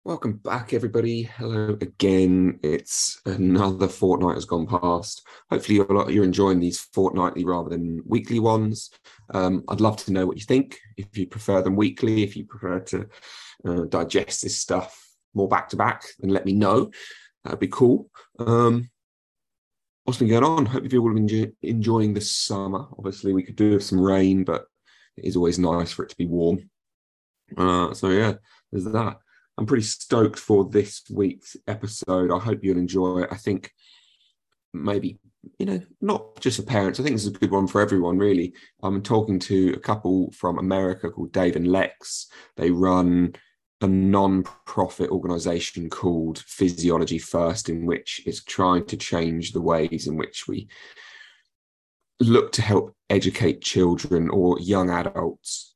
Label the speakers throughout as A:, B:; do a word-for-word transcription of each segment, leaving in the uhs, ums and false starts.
A: Welcome back, everybody. Hello again. It's another fortnight has gone past. Hopefully, you're, you're enjoying these fortnightly rather than weekly ones. Um, I'd love to know what you think. If you prefer them weekly, if you prefer to uh, digest this stuff more back to back, then let me know. That'd be cool. Um, what's been going on? Hope you all have been enjoying the summer. Obviously, we could do with some rain, but it is always nice for it to be warm. Uh, so yeah, there's that. I'm pretty stoked for this week's episode. I hope you'll enjoy it. I think maybe, you know, not just for parents. I think this is a good one for everyone, really. I'm talking to a couple from America called Dave and Lex. They run a non-profit organization called Physiology First, in which it's trying to change the ways in which we look to help educate children or young adults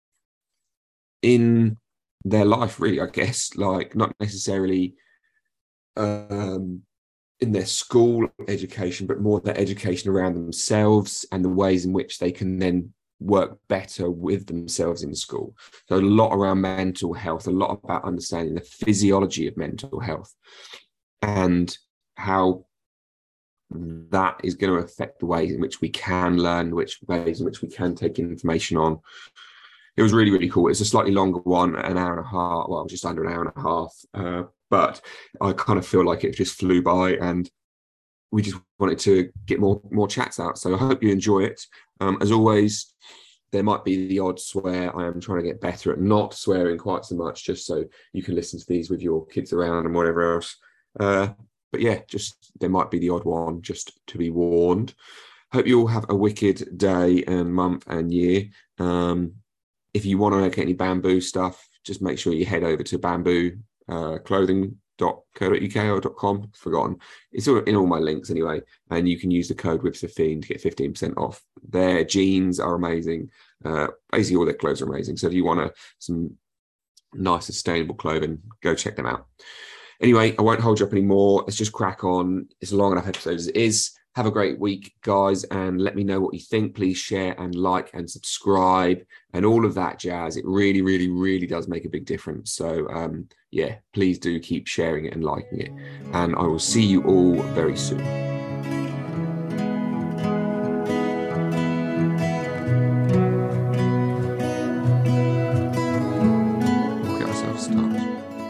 A: in their life, really, I guess, like not necessarily um, in their school education, but more their education around themselves and the ways in which they can then work better with themselves in school. So a lot around mental health, a lot about understanding the physiology of mental health and how that is going to affect the ways in which we can learn, which ways in which we can take information on. It was really, really cool. It's a slightly longer one, an hour and a half, well, just under an hour and a half. Uh, but I kind of feel like it just flew by and we just wanted to get more more chats out. So I hope you enjoy it. Um, as always, there might be the odd swear. I am trying to get better at not swearing quite so much, just so you can listen to these with your kids around and whatever else. Uh, but yeah, just there might be the odd one, just to be warned. Hope you all have a wicked day and month and year. Um, If you want to get any bamboo stuff, just make sure you head over to bamboo clothing dot co dot uk or .com. Forgotten. It's all in all my links anyway. And you can use the code whip fifteen to get fifteen percent off. Their jeans are amazing. Uh, basically, all their clothes are amazing. So if you want a, some nice, sustainable clothing, go check them out. Anyway, I won't hold you up anymore. Let's just crack on. It's a long enough episode as it is. Have a great week, guys, and let me know what you think. Please share and like and subscribe and all of that jazz. It really, really, really does make a big difference. So, um, yeah, please do keep sharing it and liking it. And I will see you all very soon. We'll get ourselves started.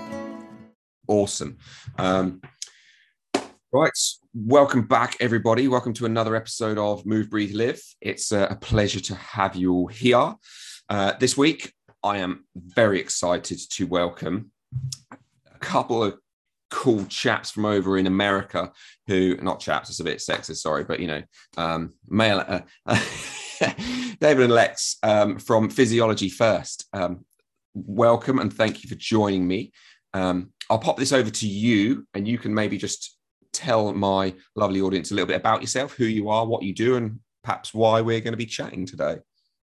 A: Awesome. Um, Right, welcome back, everybody. Welcome to another episode of Move, Breathe, Live. It's a pleasure to have you all here. Uh, this week, I am very excited to welcome a couple of cool chaps from over in America who, not chaps, it's a bit sexist, sorry, but, you know, um, male, uh, David and Lex um, from Physiology First. Um, welcome and thank you for joining me. Um, I'll pop this over to you and you can maybe just tell my lovely audience a little bit about yourself, who you are, what you do, and perhaps why we're going to be chatting today.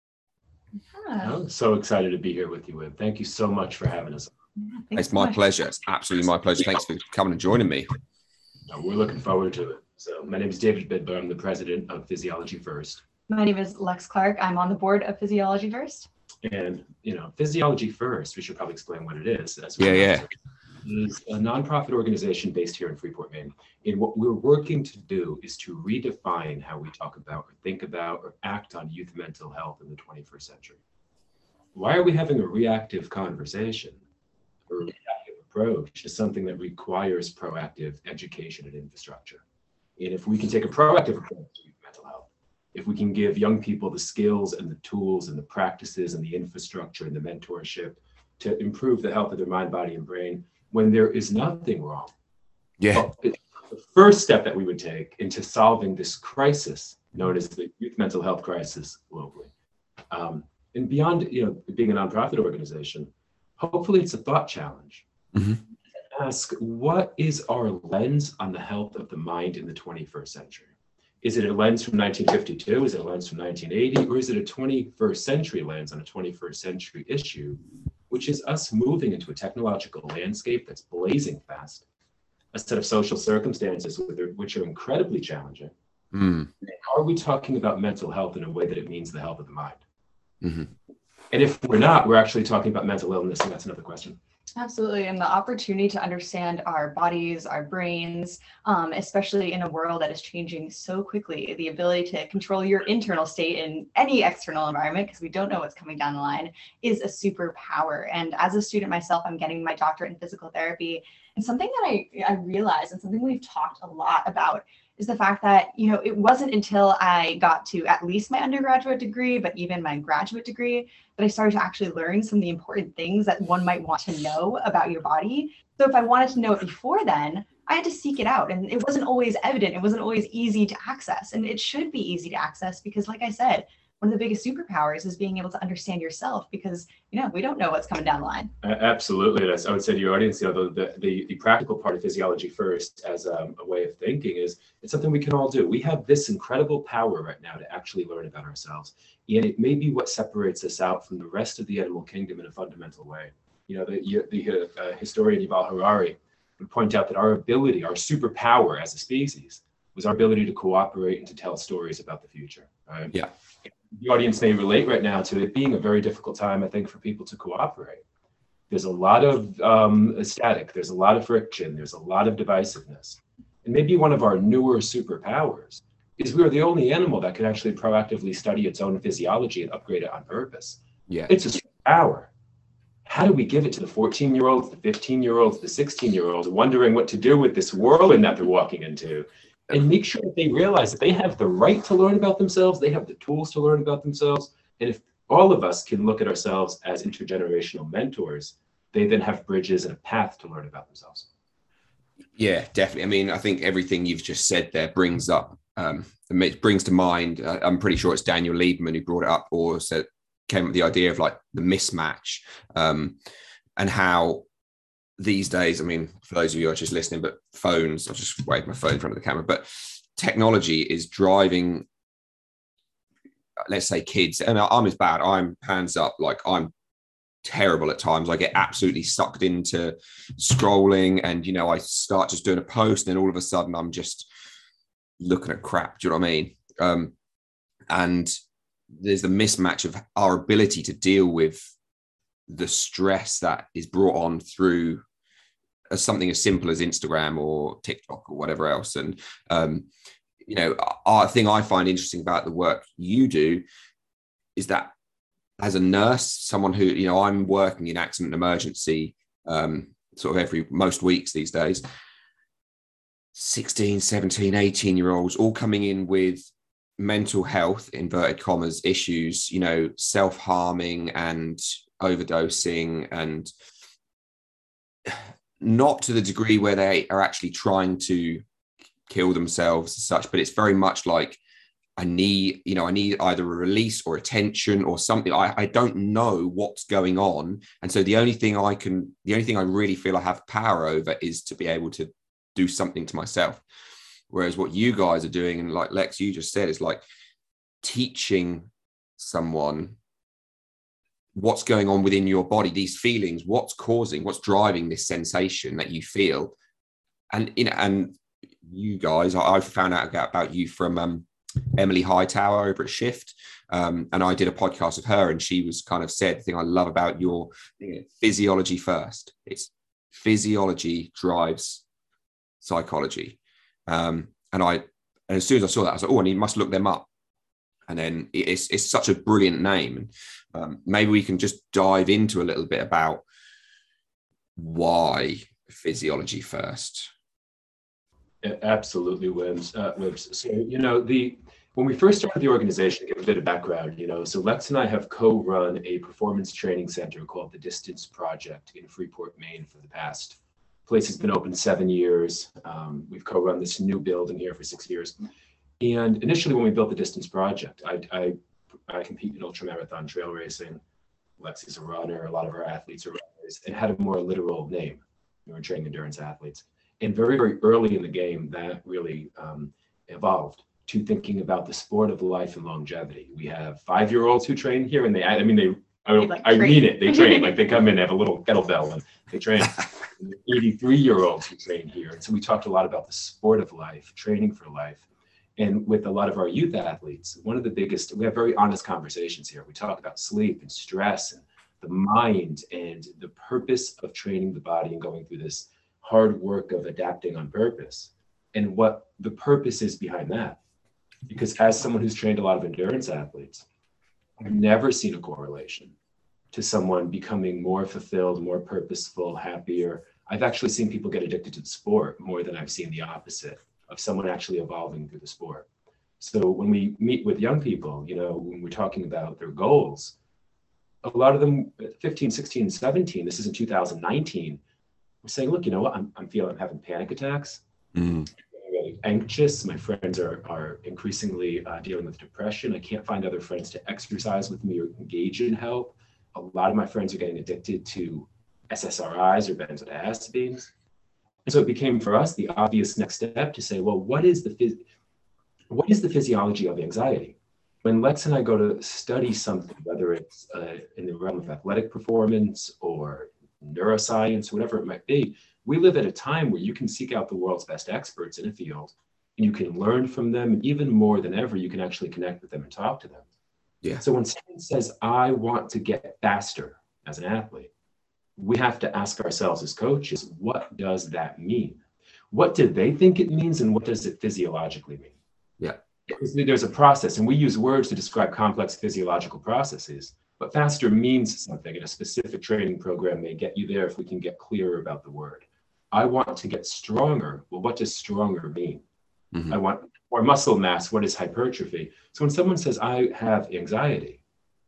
B: I'm so excited to be here with you, Wib. Thank you so much for having us.
A: Yeah, it's my much. pleasure. It's absolutely my pleasure. Thanks for coming and joining me.
B: No, we're looking forward to it. So my name is David Bidler. I'm the president of Physiology First.
C: My name is Lex Clark. I'm on the board of Physiology First.
B: And, you know, Physiology First, we should probably explain what it is. As
A: yeah, yeah.
B: Is a nonprofit organization based here in Freeport, Maine. And what we're working to do is to redefine how we talk about or think about or act on youth mental health in the twenty-first century. Why are we having a reactive conversation? A reactive approach to something that requires proactive education and infrastructure. And if we can take a proactive approach to youth mental health, if we can give young people the skills and the tools and the practices and the infrastructure and the mentorship to improve the health of their mind, body, and brain, when there is nothing wrong.
A: Yeah.
B: Well, the first step that we would take into solving this crisis known as the youth mental health crisis globally. Um, and beyond, you know, being a nonprofit organization, hopefully it's a thought challenge.
A: Mm-hmm.
B: Ask, what is our lens on the health of the mind in the twenty-first century? Is it a lens from nineteen fifty-two? Is it a lens from nineteen eighty? Or is it a twenty-first century lens on a twenty-first century issue, which is us moving into a technological landscape that's blazing fast, a set of social circumstances which are incredibly challenging.
A: Mm.
B: Are we talking about mental health in a way that it means the health of the mind?
A: Mm-hmm.
B: And if we're not, we're actually talking about mental illness, and that's another question.
C: Absolutely. And the opportunity to understand our bodies, our brains, um, especially in a world that is changing so quickly, the ability to control your internal state in any external environment, because we don't know what's coming down the line, is a superpower. And as a student myself, I'm getting my doctorate in physical therapy. And something that I, I realized, and something we've talked a lot about, is the fact that, you know, it wasn't until I got to at least my undergraduate degree, but even my graduate degree, that I started to actually learn some of the important things that one might want to know about your body. So if I wanted to know it before then, I had to seek it out, and it wasn't always evident. It wasn't always easy to access, and it should be easy to access because, like I said, one of the biggest superpowers is being able to understand yourself, because, you know, we don't know what's coming down the line.
B: Absolutely. That's, I would say to your audience, you know, the, the, the practical part of physiology first as um, a way of thinking is it's something we can all do. We have this incredible power right now to actually learn about ourselves. And it may be what separates us out from the rest of the animal kingdom in a fundamental way. You know, the, the uh, historian Yuval Harari would point out that our ability, our superpower as a species, was our ability to cooperate and to tell stories about the future. Right?
A: Yeah.
B: The audience may relate right now to it being a very difficult time, I think, for people to cooperate. There's a lot of um, static, there's a lot of friction, there's a lot of divisiveness. And maybe one of our newer superpowers is we're the only animal that can actually proactively study its own physiology and upgrade it on purpose.
A: Yeah.
B: It's a superpower. How do we give it to the fourteen-year-olds, the fifteen-year-olds, the sixteen-year-olds, wondering what to do with this whirlwind that they're walking into? And make sure that they realize that they have the right to learn about themselves. They have the tools to learn about themselves. And if all of us can look at ourselves as intergenerational mentors, they then have bridges and a path to learn about themselves.
A: Yeah, definitely. I mean, I think everything you've just said there brings up, um, it brings to mind, uh, I'm pretty sure it's Daniel Lieberman who brought it up, or said, came up with the idea of like the mismatch, um, and how these days, I mean, for those of you who are just listening, but phones, I'll just wave my phone in front of the camera, but technology is driving, let's say, kids, and I'm as bad, I'm hands up, like I'm terrible at times. I get absolutely sucked into scrolling, and, you know, I start just doing a post, and then all of a sudden I'm just looking at crap. Do you know what I mean? Um, and there's the mismatch of our ability to deal with the stress that is brought on through as something as simple as Instagram or TikTok or whatever else. And, um, you know, a thing I find interesting about the work you do is that as a nurse, someone who, you know, I'm working in accident and emergency um, sort of every, most weeks these days, sixteen, seventeen, eighteen year olds all coming in with mental health, inverted commas, issues, you know, self-harming and overdosing, and not to the degree where they are actually trying to kill themselves as such, but it's very much like, I need, you know, I need either a release or attention or something. I, I don't know what's going on. And so the only thing I can, the only thing I really feel I have power over is to be able to do something to myself. Whereas what you guys are doing, and like Lex, you just said, is like teaching someone what's going on within your body, these feelings, what's causing, what's driving this sensation that you feel. And, you know, and you guys, I, I found out about you from um, Emily Hightower over at Shift. Um, and I did a podcast with her, and she was kind of said, the thing I love about your you know, physiology first, it's physiology drives psychology. Um, and I, and as soon as I saw that, I was like, oh, and you must look them up. And then it's it's such a brilliant name. Um, maybe we can just dive into a little bit about why physiology first.
B: Absolutely, Wims. Uh, Wims. So, you know, the when we first started the organization, to give a bit of background, you know, so Lex and I have co-run a performance training center called the Distance Project in Freeport, Maine for the past, place has been open seven years. Um, we've co-run this new building here for six years. And initially, when we built the Distance Project, I, I, I compete in ultramarathon trail racing. Lexi's a runner. A lot of our athletes are runners. It had a more literal name. We were training endurance athletes. And very, very early in the game, that really um, evolved to thinking about the sport of life and longevity. We have five-year-olds who train here, and they, I mean, they, I,
C: like
B: I mean it, they train. Like they come in, they have a little kettlebell, and they train. eighty-three-year-olds who train here. And so we talked a lot about the sport of life, training for life. And with a lot of our youth athletes, one of the biggest, we have very honest conversations here. We talk about sleep and stress and the mind and the purpose of training the body and going through this hard work of adapting on purpose, and what the purpose is behind that. Because as someone who's trained a lot of endurance athletes, I've never seen a correlation to someone becoming more fulfilled, more purposeful, happier. I've actually seen people get addicted to the sport more than I've seen the opposite of someone actually evolving through the sport. So when we meet with young people, you know, when we're talking about their goals, a lot of them at fifteen, sixteen, seventeen, this is in two thousand nineteen, we're saying, look, you know what, I'm, I'm feeling, I'm having panic attacks. Mm. I'm really anxious. My friends are, are increasingly uh, dealing with depression. I can't find other friends to exercise with me or engage in help. A lot of my friends are getting addicted to S S R Is or benzodiazepines. And so it became for us the obvious next step to say, well, what is the phys- what is the physiology of anxiety? When Lex and I go to study something, whether it's uh, in the realm of athletic performance or neuroscience, whatever it might be, we live at a time where you can seek out the world's best experts in a field and you can learn from them. Even more than ever, you can actually connect with them and talk to them.
A: Yeah.
B: So when someone says, I want to get faster as an athlete, we have to ask ourselves as coaches, what does that mean? What do they think it means, and what does it physiologically mean?
A: Yeah.
B: There's a process, and we use words to describe complex physiological processes, but faster means something, and a specific training program may get you there if we can get clearer about the word. I want to get stronger. Well, what does stronger mean? Mm-hmm. I want more muscle mass. What is hypertrophy? So when someone says, I have anxiety,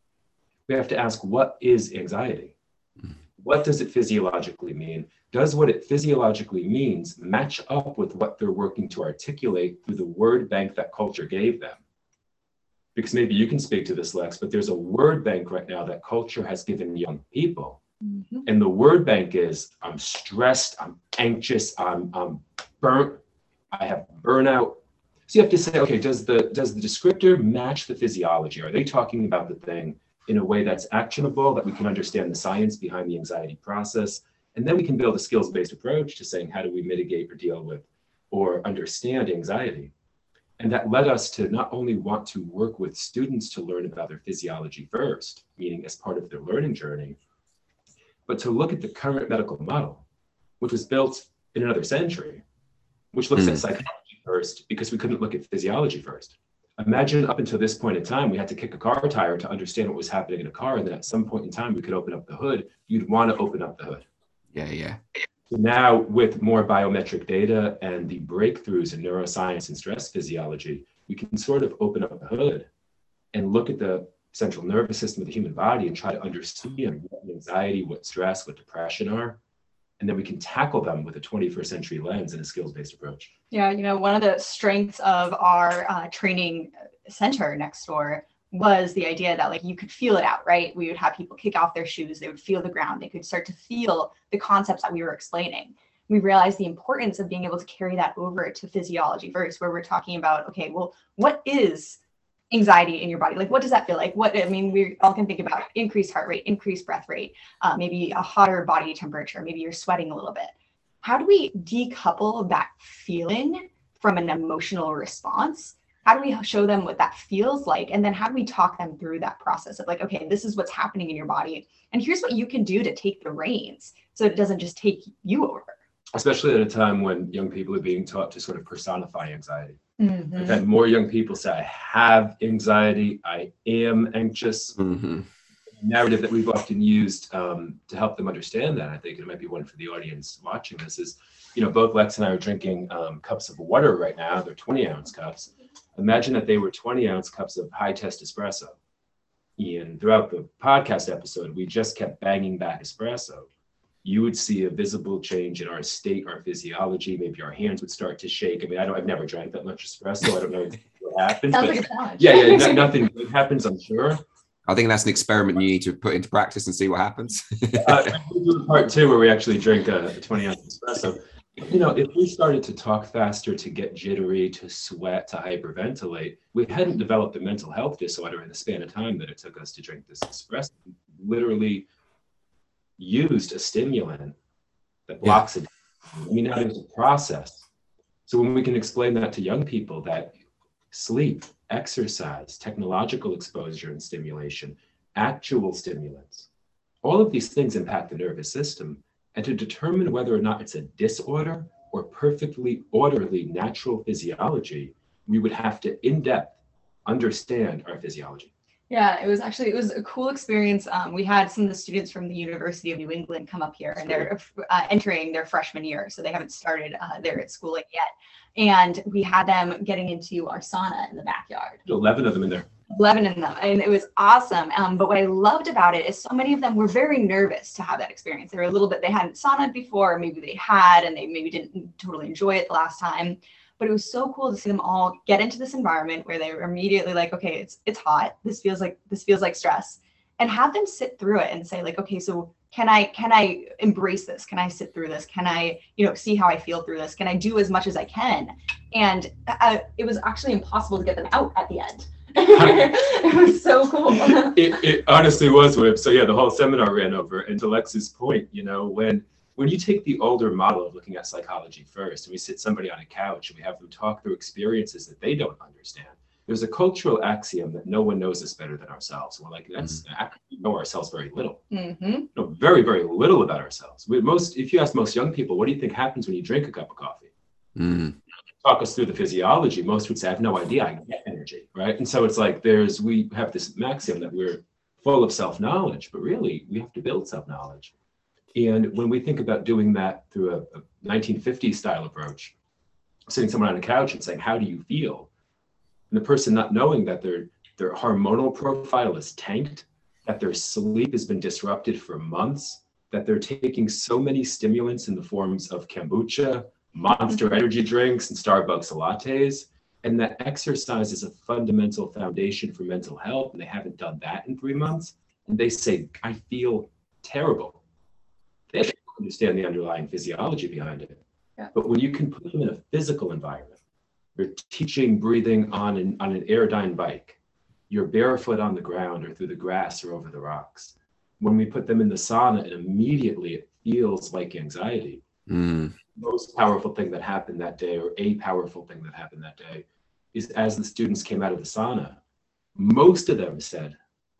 B: we have to ask, what is anxiety? Mm-hmm. What does it physiologically mean? Does what it physiologically means match up with what they're working to articulate through the word bank that culture gave them? Because maybe you can speak to this, Lex, but there's a word bank right now that culture has given young people. Mm-hmm. And the word bank is, I'm stressed, I'm anxious, I'm, I'm burnt, I have burnout. So you have to say, okay, does the, does the descriptor match the physiology? Are they talking about the thing in a way that's actionable, that we can understand the science behind the anxiety process? And then we can build a skills-based approach to saying, how do we mitigate or deal with or understand anxiety? And that led us to not only want to work with students to learn about their physiology first, meaning as part of their learning journey, but to look at the current medical model, which was built in another century, which looks mm. at psychology first, because we couldn't look at physiology first. Imagine up until this point in time, we had to kick a car tire to understand what was happening in a car. And then at some point in time, we could open up the hood. You'd want to open up the hood.
A: Yeah, yeah.
B: So now with more biometric data and the breakthroughs in neuroscience and stress physiology, we can sort of open up the hood and look at the central nervous system of the human body and try to understand what anxiety, what stress, what depression are. And then we can tackle them with a twenty-first century lens and a skills-based approach.
C: Yeah, you know, one of the strengths of our uh, training center next door was the idea that like you could feel it out, right? We would have people kick off their shoes, they would feel the ground, they could start to feel the concepts that we were explaining. We realized the importance of being able to carry that over to physiology first, where we're talking about, okay, well, what is anxiety in your body? Like, what does that feel like? What, I mean, we all can think about increased heart rate, increased breath rate, uh, maybe a hotter body temperature, maybe you're sweating a little bit. How do we decouple that feeling from an emotional response? How do we show them what that feels like? And then how do we talk them through that process of like, okay, this is what's happening in your body. And here's what you can do to take the reins so it doesn't just take you over. Especially at a time when young people are being taught to sort of personify anxiety. Mm-hmm. I've had more young people say, I have anxiety, I am anxious. Mm-hmm. The narrative that we've often used um, to help them understand that, I think it might be one for the audience watching this, is, you know, both Lex and I are drinking um, cups of water right now. They're twenty ounce cups. Imagine that they were twenty ounce cups of high test espresso. And throughout the podcast episode, we just kept banging back espresso. You would see a visible change in our state, our physiology. Maybe our hands would start to shake. I mean, I don't, I've never drank that much espresso. I don't know what happens. Sounds
B: but
C: like a challenge.
B: Yeah, yeah, no, nothing good happens, I'm sure.
A: I think that's an experiment you need to put into practice and see what happens.
B: uh, we'll do part two where we actually drink a twenty ounce espresso. You know, if we started to talk faster, to get jittery, to sweat, to hyperventilate, we hadn't developed a mental health disorder in the span of time that it took us to drink this espresso. We literally used a stimulant that blocks yeah. it. I mean, now there's a process. So when we can explain that to young people, that sleep, exercise, technological exposure and stimulation, actual stimulants All of these things impact the nervous system. And to determine whether or not it's a disorder or perfectly orderly natural physiology, we would have to in-depth understand our physiology.
C: Yeah, it was actually, it was a cool experience. Um, we had some of the students from the University of New England come up here, and they're uh, entering their freshman year, so they haven't started uh, their schooling yet. And we had them getting into our sauna in the backyard.
B: eleven of them in there.
C: eleven in them, and it was awesome. Um, but what I loved about it is so many of them were very nervous to have that experience. They were a little bit, they hadn't saunaed before, or maybe they had, and they maybe didn't totally enjoy it the last time. But it was so cool to see them all get into this environment where they were immediately like, okay, it's it's hot. This feels like this feels like stress, and have them sit through it and say like, okay, so can I can I embrace this? Can I sit through this? Can I, you know, see how I feel through this? Can I do as much as I can? And uh, it was actually impossible to get them out at the end. It was so cool.
B: it, it honestly was, Whip. So yeah, the whole seminar ran over. And to Lex's point, you know, when when you take the older model of looking at psychology first, and we sit somebody on a couch and we have them talk through experiences that they don't understand, there's a cultural axiom that no one knows us better than ourselves. We're like, that's mm-hmm. actually, we know ourselves very little.
C: Mm-hmm.
B: know very, very little about ourselves. We, most, if you ask most young people, what do you think happens when you drink a cup of coffee?
A: Mm.
B: Talk us through the physiology. Most would say, I have no idea. I get energy, right? And so it's like there's, we have this maxim that we're full of self-knowledge, but really we have to build self-knowledge. And when we think about doing that through a, a nineteen fifties style approach, sitting someone on a couch and saying, how do you feel? And the person not knowing that their, their hormonal profile is tanked, that their sleep has been disrupted for months, that they're taking so many stimulants in the forms of kombucha, Monster energy drinks, and Starbucks lattes, and that exercise is a fundamental foundation for mental health, and they haven't done that in three months, and they say, I feel terrible. They don't understand the underlying physiology behind it.
C: Yeah.
B: But when you can put them in a physical environment, you're teaching breathing on an, on an Airdyne bike, you're barefoot on the ground or through the grass or over the rocks. When we put them in the sauna, and immediately it feels like anxiety.
A: Mm.
B: Most powerful thing that happened that day, or a powerful thing that happened that day, is as the students came out of the sauna, most of them said,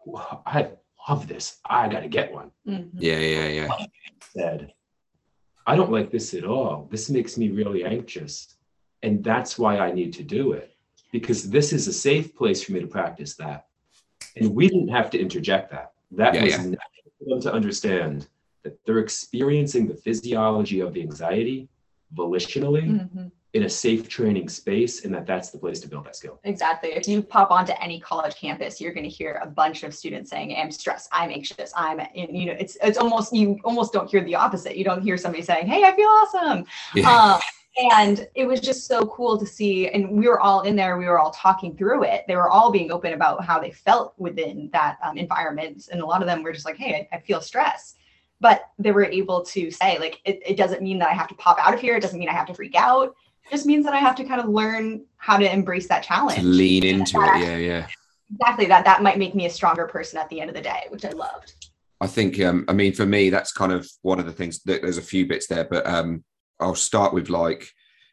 B: I love this. I got to get one.
C: Mm-hmm.
A: Yeah, yeah, yeah.
B: Said, I don't like this at all. This makes me really anxious. And that's why I need to do it, because this is a safe place for me to practice that. And we didn't have to interject that. That
A: yeah,
B: was
A: yeah.
B: natural for them to understand that they're experiencing the physiology of the anxiety volitionally
C: Mm-hmm.
B: in a safe training space, and that that's the place to build that skill.
C: Exactly. If you pop onto any college campus, you're going to hear a bunch of students saying, I'm stressed, I'm anxious, I'm, you know, it's it's almost, you almost don't hear the opposite. You don't hear somebody saying, hey, I feel awesome.
A: Yeah.
C: Um, and it was just so cool to see. And we were all in there, we were all talking through it. They were all being open about how they felt within that um, environment. And a lot of them were just like, hey, I, I feel stress. But they were able to say, like, it, it doesn't mean that I have to pop out of here. It doesn't mean I have to freak out. It just means that I have to kind of learn how to embrace that challenge.
A: To lean into
C: that,
A: it. Yeah, yeah.
C: Exactly. That that might make me a stronger person at the end of the day, which I loved.
A: I think, um, I mean, for me, that's kind of one of the things that there's a few bits there, but um, I'll start with like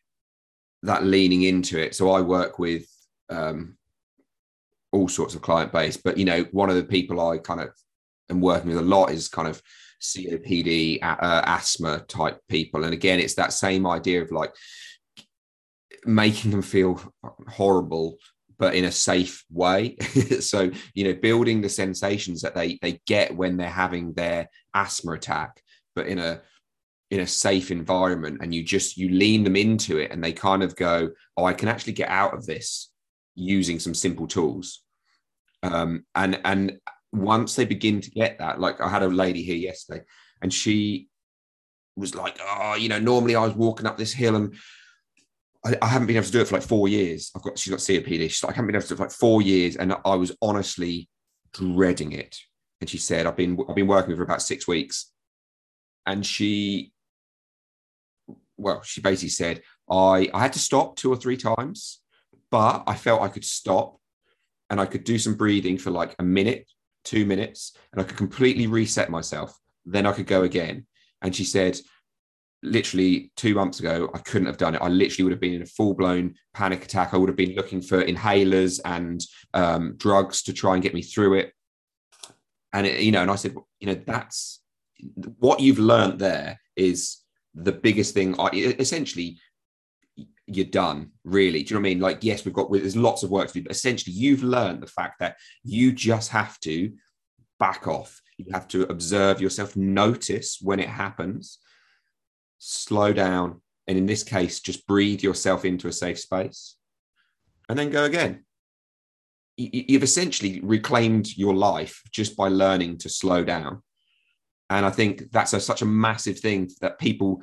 A: that leaning into it. So I work with um, all sorts of client base, but, you know, one of the people I kind of am working with a lot is kind of C O P D, uh, asthma type people. And again, it's that same idea of like making them feel horrible, but in a safe way. So, you know, building the sensations that they they get when they're having their asthma attack, but in a in a safe environment, and you just you lean them into it, and they kind of go, oh, I can actually get out of this using some simple tools. Um, and and once they begin to get that, like I had a lady here yesterday, and she was like, oh, you know, normally I was walking up this hill and I, I haven't been able to do it for like four years. I've got, she's got C O P D. She's like, I haven't been able to do it for like four years. And I was honestly dreading it. And she said, I've been, I've been working with her about six weeks. And she, well, she basically said, I, I had to stop two or three times, but I felt I could stop and I could do some breathing for like a minute, two minutes, and I could completely reset myself. Then I could go again. And she said, literally two months ago, I couldn't have done it. I literally would have been in a full-blown panic attack. I would have been looking for inhalers and um, drugs to try and get me through it. And, it, you know, and I said, you know, that's what you've learned there is the biggest thing. I, essentially, you're done, really. Do you know what I mean? Like, yes, we've got, there's lots of work to do, but essentially you've learned the fact that you just have to back off. You have to observe yourself, notice when it happens, slow down. And in this case, just breathe yourself into a safe space and then go again. You've essentially reclaimed your life just by learning to slow down. And I think that's a, such a massive thing that people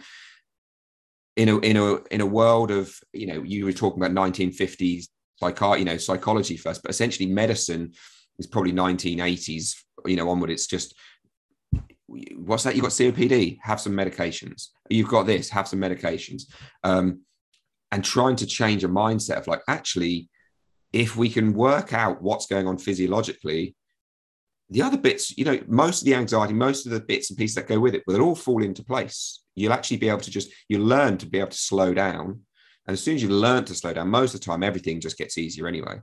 A: in a, in a, in a world of, you know, you were talking about nineteen fifties psychi- you know, psychology first, but essentially medicine is probably nineteen eighties, you know, onward. It's just, what's that? You've got C O P D, have some medications. You've got this, have some medications. Um, and trying to change a mindset of like, actually, if we can work out what's going on physiologically, the other bits, you know, most of the anxiety, most of the bits and pieces that go with it, will all fall into place. You'll actually be able to just, you learn to be able to slow down. And as soon as you learn to slow down, most of the time, everything just gets easier anyway.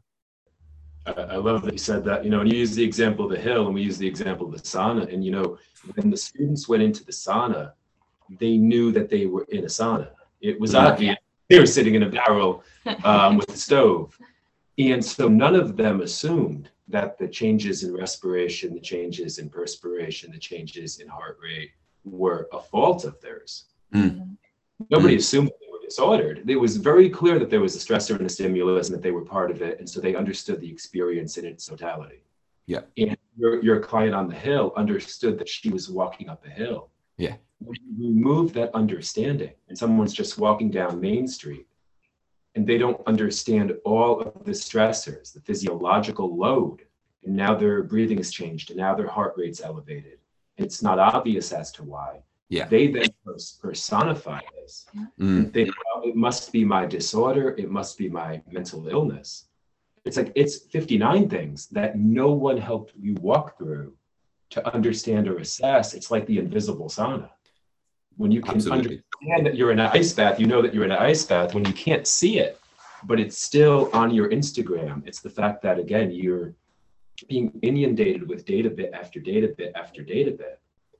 B: I love that you said that, you know, and you use the example of the hill and we use the example of the sauna. And, you know, when the students went into the sauna, they knew that they were in a sauna. It was obvious they were sitting in a barrel um, with the stove. And so none of them assumed that the changes in respiration, the changes in perspiration, the changes in heart rate were a fault of theirs.
A: Mm.
B: Nobody
A: Mm.
B: assumed that they were disordered. It was very clear that there was a stressor and a stimulus and that they were part of it. And so they understood the experience in its totality.
A: Yeah.
B: And your, your client on the hill understood that she was walking up a hill.
A: Yeah.
B: When you remove that understanding and someone's just walking down Main Street and they don't understand all of the stressors, the physiological load, and now their breathing has changed and now their heart rate's elevated. It's not obvious as to why.
A: Yeah.
B: They then personify this.
A: Mm.
B: And think, well, it must be my disorder. It must be my mental illness. It's like, it's fifty-nine things that no one helped you walk through to understand or assess. It's like the invisible sauna. When you can
A: Absolutely.
B: understand that you're in an ice bath, you know that you're in an ice bath. When you can't see it, but it's still on your Instagram. It's the fact that, again, you're being inundated with data bit after data bit after data bit.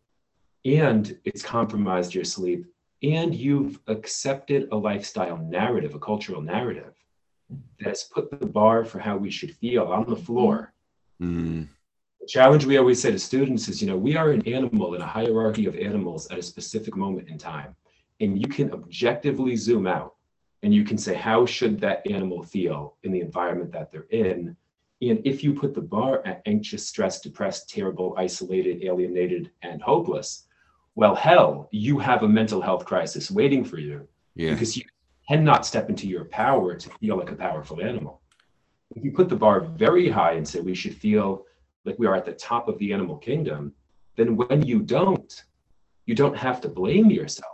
B: And it's compromised your sleep. And you've accepted a lifestyle narrative, a cultural narrative that has put the bar for how we should feel on the floor.
A: Mm.
B: The challenge we always say to students is, you know, we are an animal in a hierarchy of animals at a specific moment in time. And you can objectively zoom out and you can say, how should that animal feel in the environment that they're in? And if you put the bar at anxious, stressed, depressed, terrible, isolated, alienated, and hopeless, well, hell, you have a mental health crisis waiting for you.
A: Yeah.
B: Because you cannot step into your power to feel like a powerful animal. If you put the bar very high and say we should feel like we are at the top of the animal kingdom, then when you don't, you don't have to blame yourself.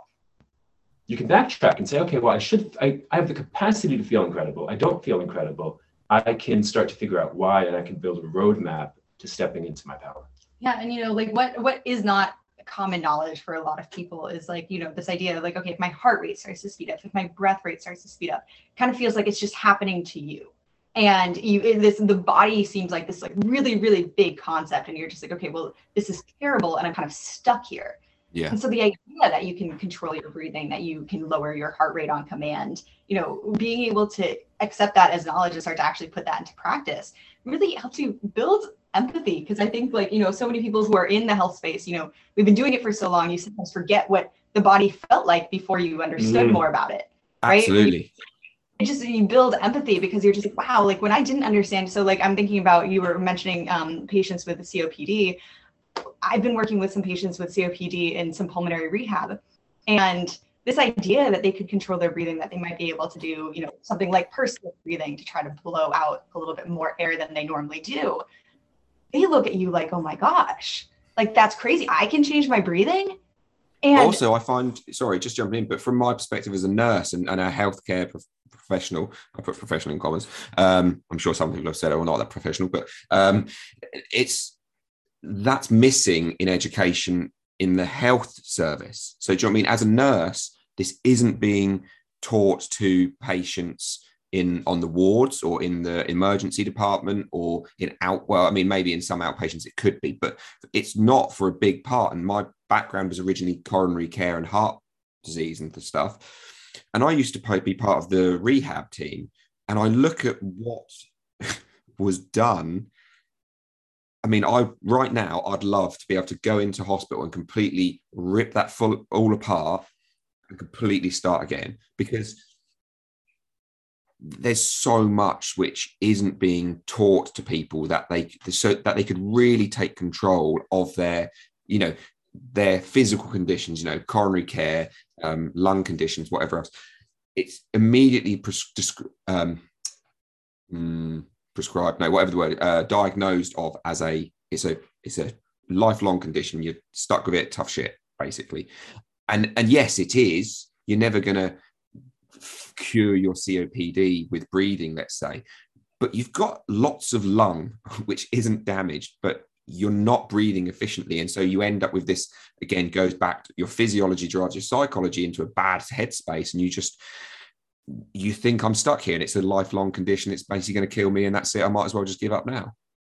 B: You can backtrack and say, okay, well, I should, I, I have the capacity to feel incredible. I don't feel incredible. I can start to figure out why, and I can build a roadmap to stepping into my power.
C: Yeah, and you know, like what what is not common knowledge for a lot of people is like, you know, this idea of like, okay, if my heart rate starts to speed up, if my breath rate starts to speed up, kind of feels like it's just happening to you. And you, this, the body seems like this like really, really big concept. And you're just like, okay, well, this is terrible. And I'm kind of stuck here.
A: Yeah.
C: And so the idea that you can control your breathing, that you can lower your heart rate on command, you know, being able to accept that as knowledge and start to actually put that into practice really helps you build empathy. Because I think like, you know, so many people who are in the health space, you know, we've been doing it for so long, you sometimes forget what the body felt like before you understood mm. more about it. Right?
A: Absolutely.
C: It just, you build empathy because you're just like, wow, like when I didn't understand. So like, I'm thinking about, you were mentioning um, patients with C O P D. I've been working with some patients with C O P D in some pulmonary rehab. And this idea that they could control their breathing, that they might be able to do, you know, something like pursed breathing to try to blow out a little bit more air than they normally do. They look at you like, oh my gosh, like that's crazy. I can change my breathing. And
A: also, I find, sorry, just jumping in, but from my perspective as a nurse and, and a healthcare prof- professional, I put professional in comments. Um, I'm sure some people have said, oh, not that professional, but um, it's, that's missing in education in the health service. So do you know what I mean? As a nurse, this isn't being taught to patients in on the wards or in the emergency department or in out. Well, I mean, maybe in some outpatients it could be, but it's not for a big part. And my background was originally coronary care and heart disease and the stuff. And I used to be part of the rehab team. And I look at what was done. I mean, I right now, I'd love to be able to go into hospital and completely rip that full all apart and completely start again, because there's so much which isn't being taught to people that they so that they could really take control of their, you know, their physical conditions, you know, coronary care, um, lung conditions, whatever else. It's immediately pres- um, mm, prescribed, no, whatever the word, uh, diagnosed of as a, it's a, it's a lifelong condition. You're stuck with it, tough shit, basically. And, and yes, it is. You're never going to cure your C O P D with breathing, let's say, but you've got lots of lung, which isn't damaged, but you're not breathing efficiently. And so you end up with this, again, goes back to your physiology drives your psychology into a bad headspace. And you just, you think I'm stuck here and it's a lifelong condition. It's basically going to kill me. And that's it. I might as well just give up now.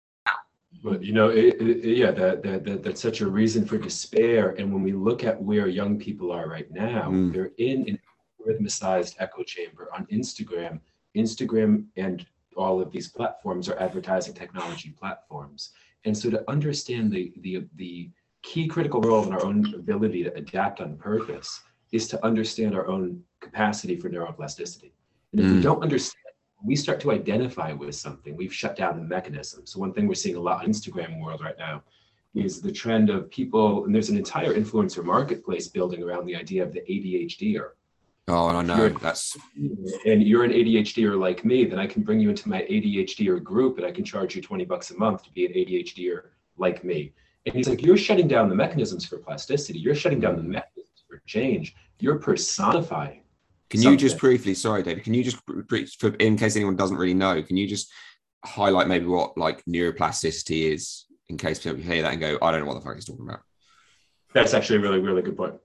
B: But, you know, it, it, yeah, that, that, that that's such a reason for despair. And when we look at where young people are right now, mm. they're in an algorithmicized echo chamber on Instagram. Instagram and all of these platforms are advertising technology platforms. And so to understand the, the, the key critical role in our own ability to adapt on purpose is to understand our own capacity for neuroplasticity. And if mm. we don't understand, we start to identify with something, we've shut down the mechanism. So one thing we're seeing a lot in the Instagram world right now is the trend of people, and there's an entire influencer marketplace building around the idea of the A D H D er.
A: Oh, I know. That's
B: and you're an A D H D er like me, then I can bring you into my A D H D er group and I can charge you twenty bucks a month to be an A D H D er like me. And he's like, you're shutting down the mechanisms for plasticity. You're shutting down the mechanisms for change. You're personifying.
A: Can something. You just briefly, sorry, David, can you just, for, in case anyone doesn't really know, can you just highlight maybe what like neuroplasticity is, in case people hear that and go, I don't know what the fuck he's talking about?
B: That's actually a really, really good point.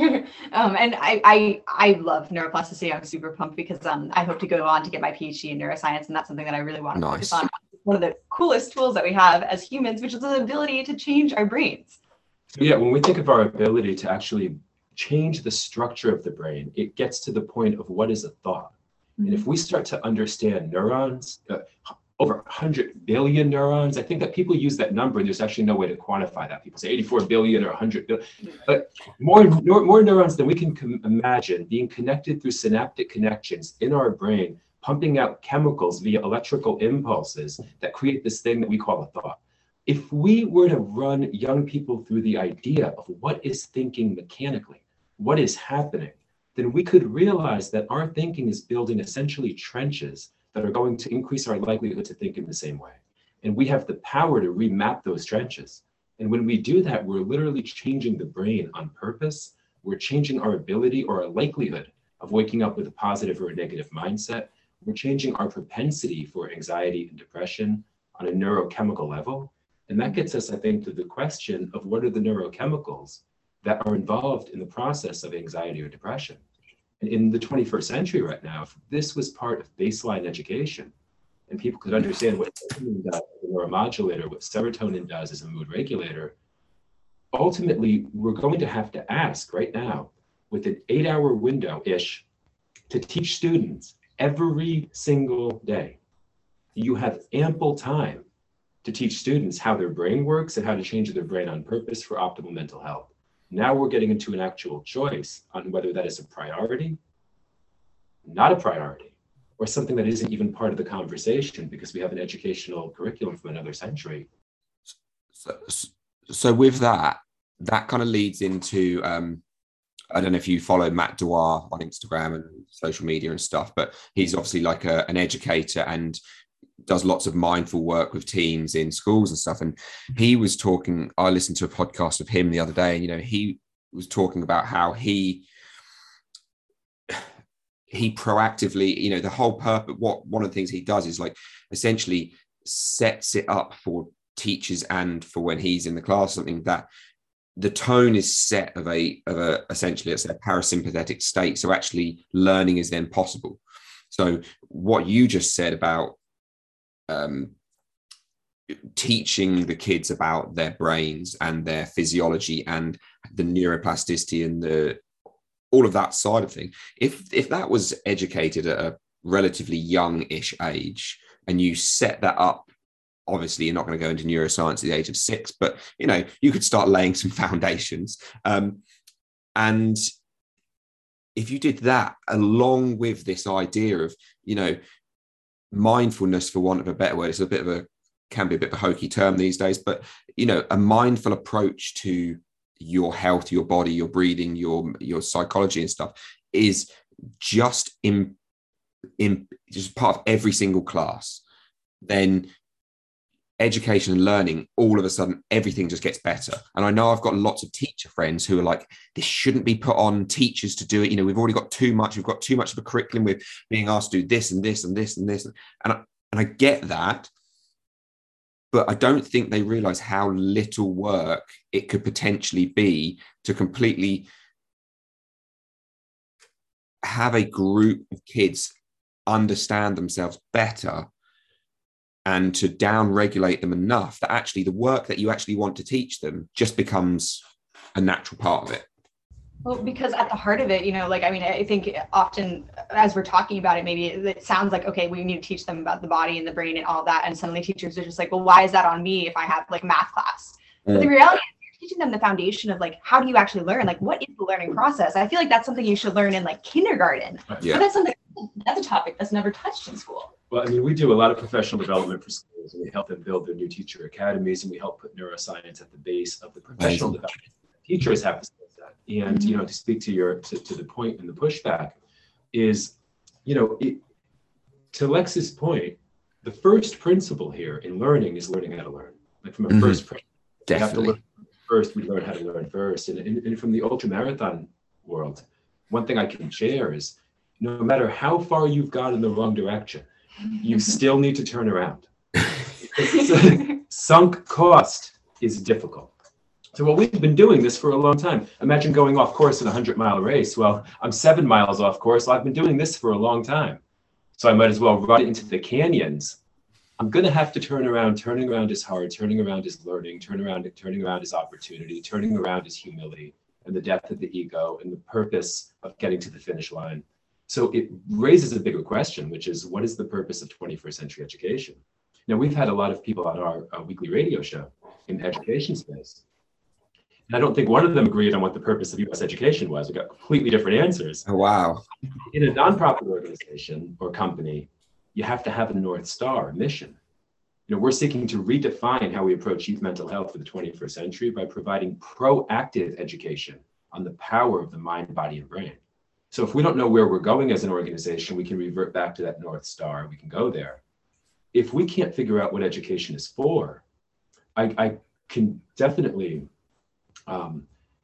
C: um, and I, I I love neuroplasticity. I'm super pumped because um, I hope to go on to get my PhD in neuroscience, and that's something that I really want to nice. focus on. One of the coolest tools that we have as humans, which is the ability to change our brains.
B: So yeah, when we think of our ability to actually change the structure of the brain, it gets to the point of what is a thought. Mm-hmm. And if we start to understand neurons, uh, over one hundred billion neurons. I think that people use that number and there's actually no way to quantify that. People say eighty-four billion or one hundred billion, but more, more neurons than we can com- imagine being connected through synaptic connections in our brain, pumping out chemicals via electrical impulses that create this thing that we call a thought. If we were to run young people through the idea of what is thinking mechanically, what is happening, then we could realize that our thinking is building essentially trenches that are going to increase our likelihood to think in the same way. And we have the power to remap those trenches. And when we do that, we're literally changing the brain on purpose. We're changing our ability or our likelihood of waking up with a positive or a negative mindset. We're changing our propensity for anxiety and depression on a neurochemical level. And that gets us, I think, to the question of what are the neurochemicals that are involved in the process of anxiety or depression. And in the twenty-first century right now, if this was part of baseline education and people could understand what dopamine does as a neuromodulator, what serotonin does as a mood regulator, ultimately, we're going to have to ask right now, with an eight-hour window-ish, to teach students every single day. You have ample time to teach students how their brain works and how to change their brain on purpose for optimal mental health. Now we're getting into an actual choice on whether that is a priority, not a priority, or something that isn't even part of the conversation because we have an educational curriculum from another century.
A: So, so with that, that kind of leads into, um, I don't know if you follow Matt Dwyer on Instagram and social media and stuff, but he's obviously like a, an educator and does lots of mindful work with teams in schools and stuff. And he was talking, I listened to a podcast of him the other day, and, you know, he was talking about how he, he proactively, you know, the whole purpose, what one of the things he does is like essentially sets it up for teachers and for when he's in the class, something that the tone is set of a, of a, essentially it's a parasympathetic state. So actually learning is then possible. So what you just said about um, teaching the kids about their brains and their physiology and the neuroplasticity and the all of that side of thing, if if that was educated at a relatively young-ish age, and you set that up, obviously you're not going to go into neuroscience at the age of six, but you know, you could start laying some foundations. Um, and if you did that along with this idea of, you know, mindfulness, for want of a better word, it's a bit of a can be a bit of a hokey term these days, but you know, a mindful approach to your health, your body, your breathing, your your psychology and stuff is just in in just part of every single class, then education and learning, all of a sudden everything just gets better. And I know I've got lots of teacher friends who are like, this shouldn't be put on teachers to do it. You know, we've already got too much, we've got too much of a curriculum with being asked to do this and this and this and this. And I, and I get that, but I don't think they realize how little work it could potentially be to completely have a group of kids understand themselves better and to down regulate them enough that actually the work that you actually want to teach them just becomes a natural part of it.
C: Well, because at the heart of it, you know, like, I mean, I think often as we're talking about it, maybe it sounds like, okay, we need to teach them about the body and the brain and all that. And suddenly teachers are just like, well, why is that on me if I have like math class? Mm. But the reality is you're teaching them the foundation of like, how do you actually learn? Like, what is the learning process? I feel like that's something you should learn in like kindergarten.
A: Yeah.
C: But that's something, that's a topic that's never touched in school.
B: Well, I mean, we do a lot of professional development for schools, and we help them build their new teacher academies, and we help put neuroscience at the base of the professional
A: Amazing.
B: development. Teachers have to say that. And, you know, to speak to your, to, to the point and the pushback is, you know, it, to Lex's point, the first principle here in learning is learning how to learn. Like from a
A: Mm-hmm.
B: first principle, we have to
A: Definitely.
B: learn first, we learn how to learn first. And, and, and from the ultra marathon world, one thing I can share is no matter how far you've gone in the wrong direction, you still need to turn around. Sunk cost is difficult. So well, we've been doing this for a long time. Imagine going off course in a hundred mile race. Well, I'm seven miles off course. I've been doing this for a long time. So I might as well run into the canyons. I'm going to have to turn around. Turning around is hard. Turning around is learning. Turning around, turning around is opportunity. Turning around is humility and the depth of the ego and the purpose of getting to the finish line. So it raises a bigger question, which is, what is the purpose of twenty-first century education? Now, we've had a lot of people on our, our weekly radio show in the education space. And I don't think one of them agreed on what the purpose of U S education was. We got completely different answers.
A: Oh, wow.
B: In a nonprofit organization or company, you have to have a North Star mission. You know, we're seeking to redefine how we approach youth mental health for the twenty-first century by providing proactive education on the power of the mind, body, and brain. So if we don't know where we're going as an organization, we can revert back to that North Star. We can go there. If we can't figure out what education is for, I, I can definitely, um,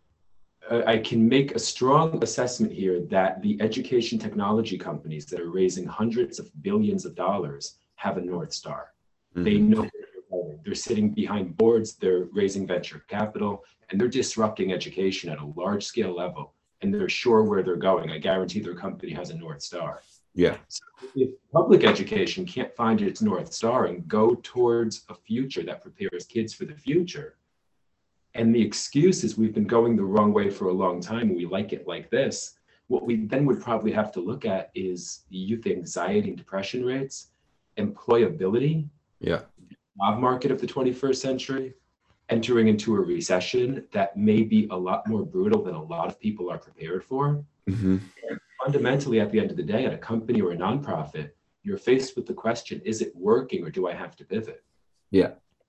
B: I can make a strong assessment here that the education technology companies that are raising hundreds of billions of dollars have a North Star. Mm-hmm. They know where they're going. They're sitting behind boards, they're raising venture capital, and they're disrupting education at a large scale level. And they're sure where they're going. I guarantee their company has a North Star.
A: Yeah.
B: So if public education can't find its North Star and go towards a future that prepares kids for the future, and the excuse is we've been going the wrong way for a long time and we like it like this, what we then would probably have to look at is the youth anxiety and depression rates, employability,
A: yeah,
B: job market of the twenty-first century, entering into a recession that may be a lot more brutal than a lot of people are prepared for.
A: Mm-hmm.
B: And fundamentally, at the end of the day, at a company or a nonprofit, you're faced with the question, is it working or do I have to pivot?
A: Yeah.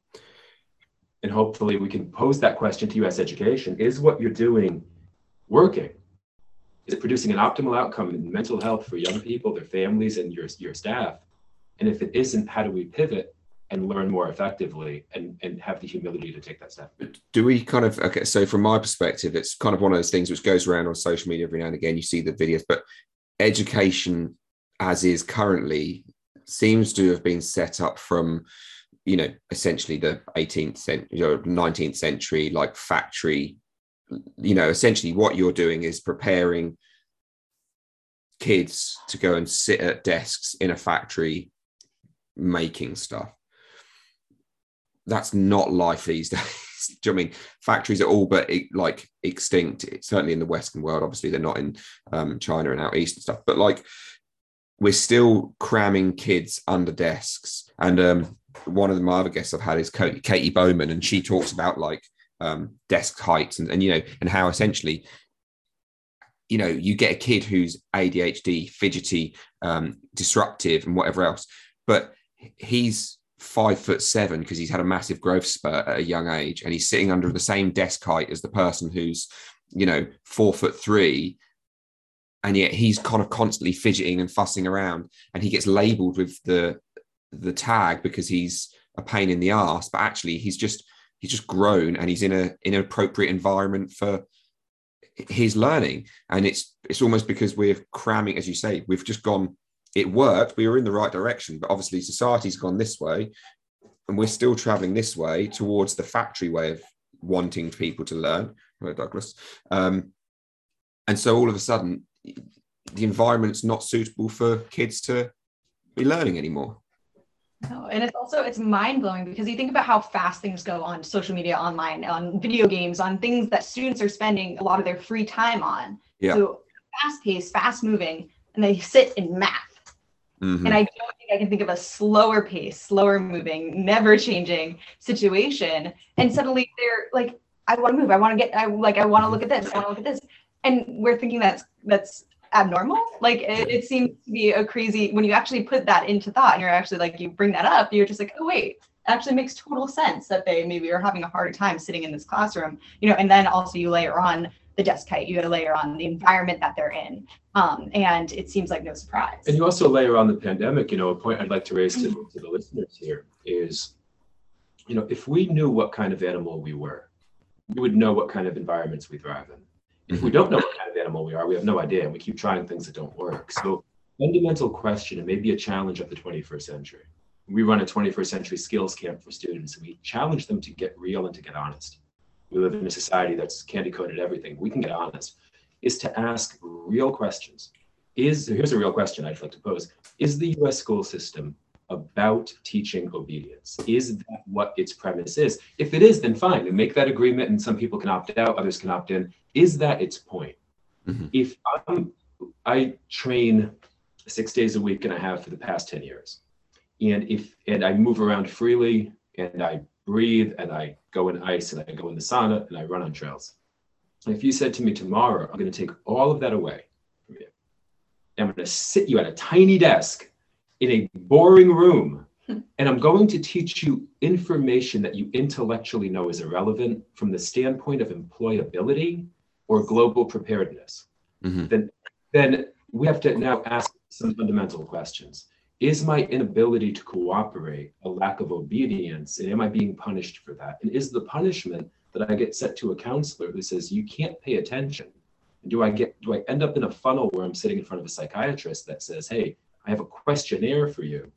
B: And hopefully we can pose that question to U S education. Is what you're doing working? Is it producing an optimal outcome in mental health for young people, their families, and your, your staff? And if it isn't, how do we pivot and learn more effectively and, and have the humility to take that step?
A: Do we kind of, okay, so from my perspective, it's kind of one of those things which goes around on social media every now and again, you see the videos, but education as is currently seems to have been set up from, you know, essentially the eighteenth century, you know, nineteenth century, like factory, you know, essentially what you're doing is preparing kids to go and sit at desks in a factory making stuff. That's not life these days. Do you know what I mean? Factories are all but like extinct, certainly in the Western world. Obviously, they're not in um, China and out east and stuff. But like, we're still cramming kids under desks. And um, one of the, my other guests I've had is Katie Bowman, and she talks about like um, desk heights and, and, you know, and how essentially, you know, you get a kid who's A D H D, fidgety, um, disruptive and whatever else, but he's five foot seven because he's had a massive growth spurt at a young age, and he's sitting under the same desk height as the person who's, you know, four foot three, and yet he's kind of constantly fidgeting and fussing around, and he gets labeled with the the tag because he's a pain in the ass, but actually he's just he's just grown, and he's in a in an appropriate environment for his learning. And it's it's almost because we're cramming, as you say, we've just gone, it worked, we were in the right direction, but obviously society's gone this way, and we're still traveling this way towards the factory way of wanting people to learn. Hello, Douglas. Um, and so all of a sudden, the environment's not suitable for kids to be learning anymore.
C: No, and it's also, it's mind-blowing because you think about how fast things go on social media, online, on video games, on things that students are spending a lot of their free time on.
A: Yeah.
C: So fast-paced, fast-moving, and they sit in math. Mm-hmm. And I don't think I can think of a slower pace, slower moving, never changing situation. And suddenly they're like, I want to move. I want to get, I like, I want to look at this. I want to look at this. And we're thinking that's, that's abnormal. Like it, it seems to be a crazy, when you actually put that into thought and you're actually like, you bring that up, you're just like, oh, wait, it actually makes total sense that they maybe are having a harder time sitting in this classroom, you know, and then also you layer on the desk height, you got to layer on the environment that they're in. Um, and it seems like no surprise.
B: And you also layer on the pandemic. You know, a point I'd like to raise to, to the listeners here is, you know, if we knew what kind of animal we were, we would know what kind of environments we thrive in. If we don't know what kind of animal we are, we have no idea, and we keep trying things that don't work. So fundamental question, and maybe a challenge of the twenty-first century. We run a twenty-first century skills camp for students, and we challenge them to get real and to get honest. We live in a society that's candy coated everything. We can get honest, is to ask real questions. Is, here's a real question I'd like to pose. Is the U S school system about teaching obedience? Is that what its premise is? If it is, then fine, and make that agreement, and some people can opt out, others can opt in. Is that its point? Mm-hmm. If I'm, I train six days a week and I have for the past ten years, and if and I move around freely and I breathe and I go in ice and I go in the sauna and I run on trails. And if you said to me tomorrow, I'm going to take all of that away from you, and I'm going to sit you at a tiny desk in a boring room, and I'm going to teach you information that you intellectually know is irrelevant from the standpoint of employability or global preparedness, mm-hmm. then, then we have to now ask some fundamental questions. Is my inability to cooperate a lack of obedience, and am I being punished for that? And is the punishment that I get sent to a counselor who says, you can't pay attention? And do I get, do I end up in a funnel where I'm sitting in front of a psychiatrist that says, hey, I have a questionnaire for you,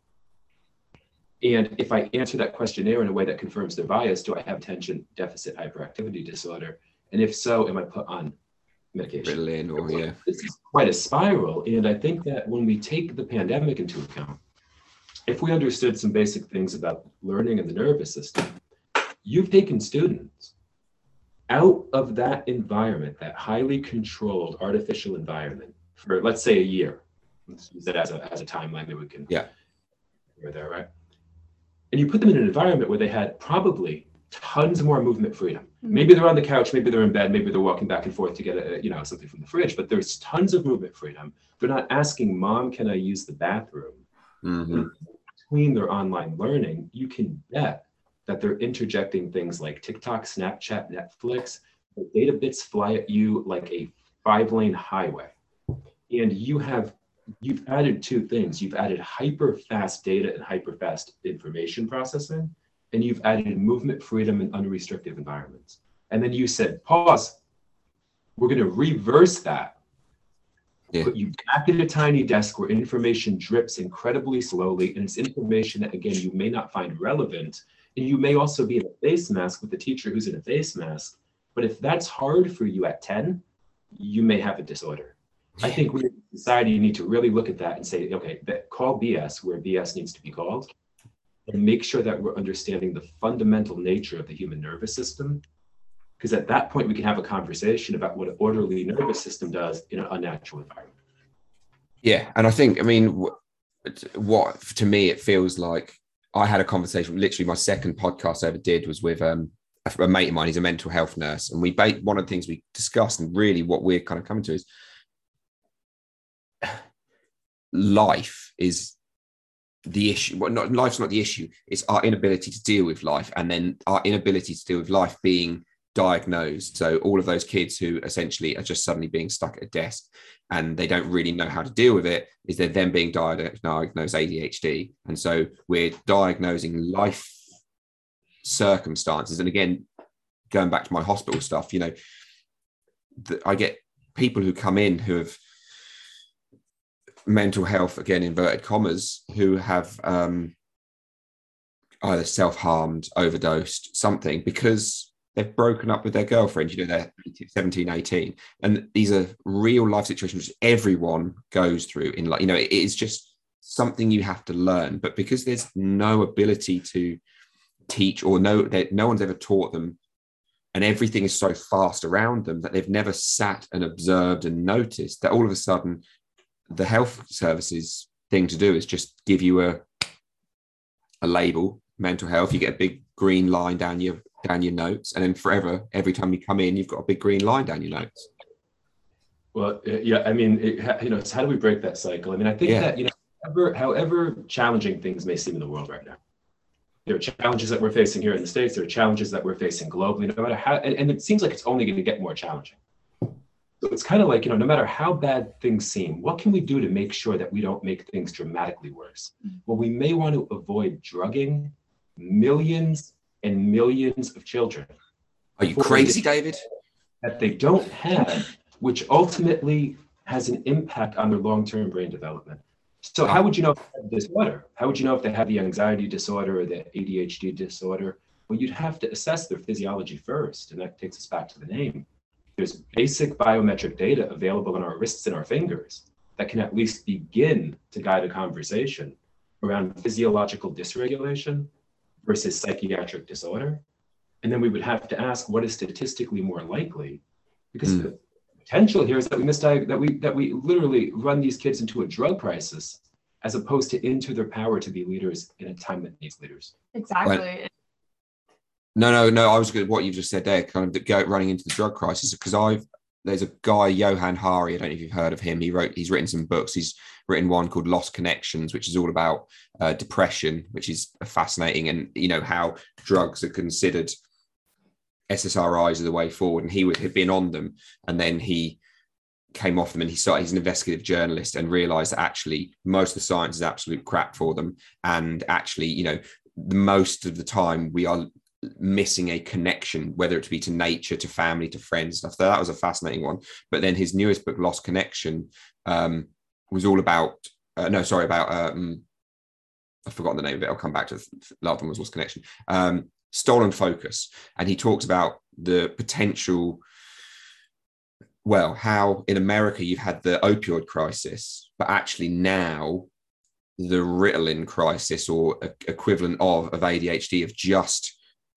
B: and if I answer that questionnaire in a way that confirms their bias, do I have attention deficit hyperactivity disorder? And if so, am I put on medication?
A: Ritalin, or yeah.
B: This is quite a spiral. And I think that when we take the pandemic into account, if we understood some basic things about learning and the nervous system, you've taken students out of that environment, that highly controlled artificial environment, for let's say a year. Let's use that as a, as a timeline that we can,
A: yeah,
B: we're there, right? And you put them in an environment where they had probably tons more movement freedom. Mm-hmm. Maybe they're on the couch, maybe they're in bed, maybe they're walking back and forth to get a, you know, something from the fridge, but there's tons of movement freedom. They're not asking, Mom, can I use the bathroom? Mm-hmm. Between their online learning, you can bet that they're interjecting things like TikTok, Snapchat, Netflix. The data bits fly at you like a five-lane highway. And you have You've added two things. You've added hyper fast data and hyper fast information processing, and you've added movement freedom in unrestricted environments. And then you said, pause, we're going to reverse that. Yeah. Put you back at a tiny desk where information drips incredibly slowly, and it's information that, again, you may not find relevant. And you may also be in a face mask with the teacher who's in a face mask. But if that's hard for you at ten, you may have a disorder. I think we're society, you need to really look at that and say, okay, that, call B S where B S needs to be called, and make sure that we're understanding the fundamental nature of the human nervous system. Because at that point, we can have a conversation about what an orderly nervous system does in an unnatural environment.
A: Yeah. And I think, I mean, what to me, it feels like I had a conversation, literally my second podcast I ever did was with um, a, a mate of mine. He's a mental health nurse. And we, one of the things we discussed, and really what we're kind of coming to is life is the issue. Well, not life's not the issue. It's our inability to deal with life, and then our inability to deal with life being diagnosed. So all of those kids who essentially are just suddenly being stuck at a desk and they don't really know how to deal with it, is they're then being diagnosed A D H D. And so we're diagnosing life circumstances. And again, going back to my hospital stuff, you know, the, I get people who come in who have mental health, again, inverted commas, who have um, either self-harmed, overdosed, something, because they've broken up with their girlfriend, you know, they're seventeen, eighteen. And these are real life situations which everyone goes through in life. You know, it is just something you have to learn. But because there's no ability to teach, or no, that no one's ever taught them, and everything is so fast around them that they've never sat and observed and noticed, that all of a sudden the health services thing to do is just give you a a label, mental health. You get a big green line down your down your notes, and then forever, every time you come in, you've got a big green line down your notes.
B: Well, yeah, I mean, it, you know, it's how do we break that cycle? I mean, I think yeah. that, you know, however, however challenging things may seem in the world right now, there are challenges that we're facing here in the States, there are challenges that we're facing globally, no matter how, and, and it seems like it's only going to get more challenging. So it's kind of like, you know, no matter how bad things seem, what can we do to make sure that we don't make things dramatically worse? Well, we may want to avoid drugging millions and millions of children.
A: Are you crazy, David?
B: That they don't have, which ultimately has an impact on their long-term brain development. So how would you know if they have a disorder? How would you know if they have the anxiety disorder or the A D H D disorder? Well, you'd have to assess their physiology first, and that takes us back to the name. There's basic biometric data available on our wrists and our fingers that can at least begin to guide a conversation around physiological dysregulation versus psychiatric disorder. And then we would have to ask, what is statistically more likely? Because mm. the potential here is that we misdiag- that we that we literally run these kids into a drug crisis, as opposed to into their power to be leaders in a time that needs leaders.
C: Exactly.
A: Right. No, no, no. I was good. What you just said there, kind of go running into the drug crisis, because I've there's a guy, Johan Hari. I don't know if you've heard of him. He wrote, he's written some books. He's written one called Lost Connections, which is all about uh, depression, which is fascinating, and you know how drugs are considered S S R Is are the way forward. And he would have been on them, and then he came off them, and he started. He's an investigative journalist, and realised that actually most of the science is absolute crap for them, and actually, you know, most of the time we are missing a connection, whether it be to nature, to family, to friends, stuff. So that was a fascinating one. But then his newest book, Lost Connection, um, was all about uh, no, sorry, about um, I've forgotten the name of it. I'll come back to the last one was Lost Connection. Um, Stolen Focus, and he talks about the potential. Well, how in America you've had the opioid crisis, but actually now the Ritalin crisis, or a, equivalent of of A D H D, of just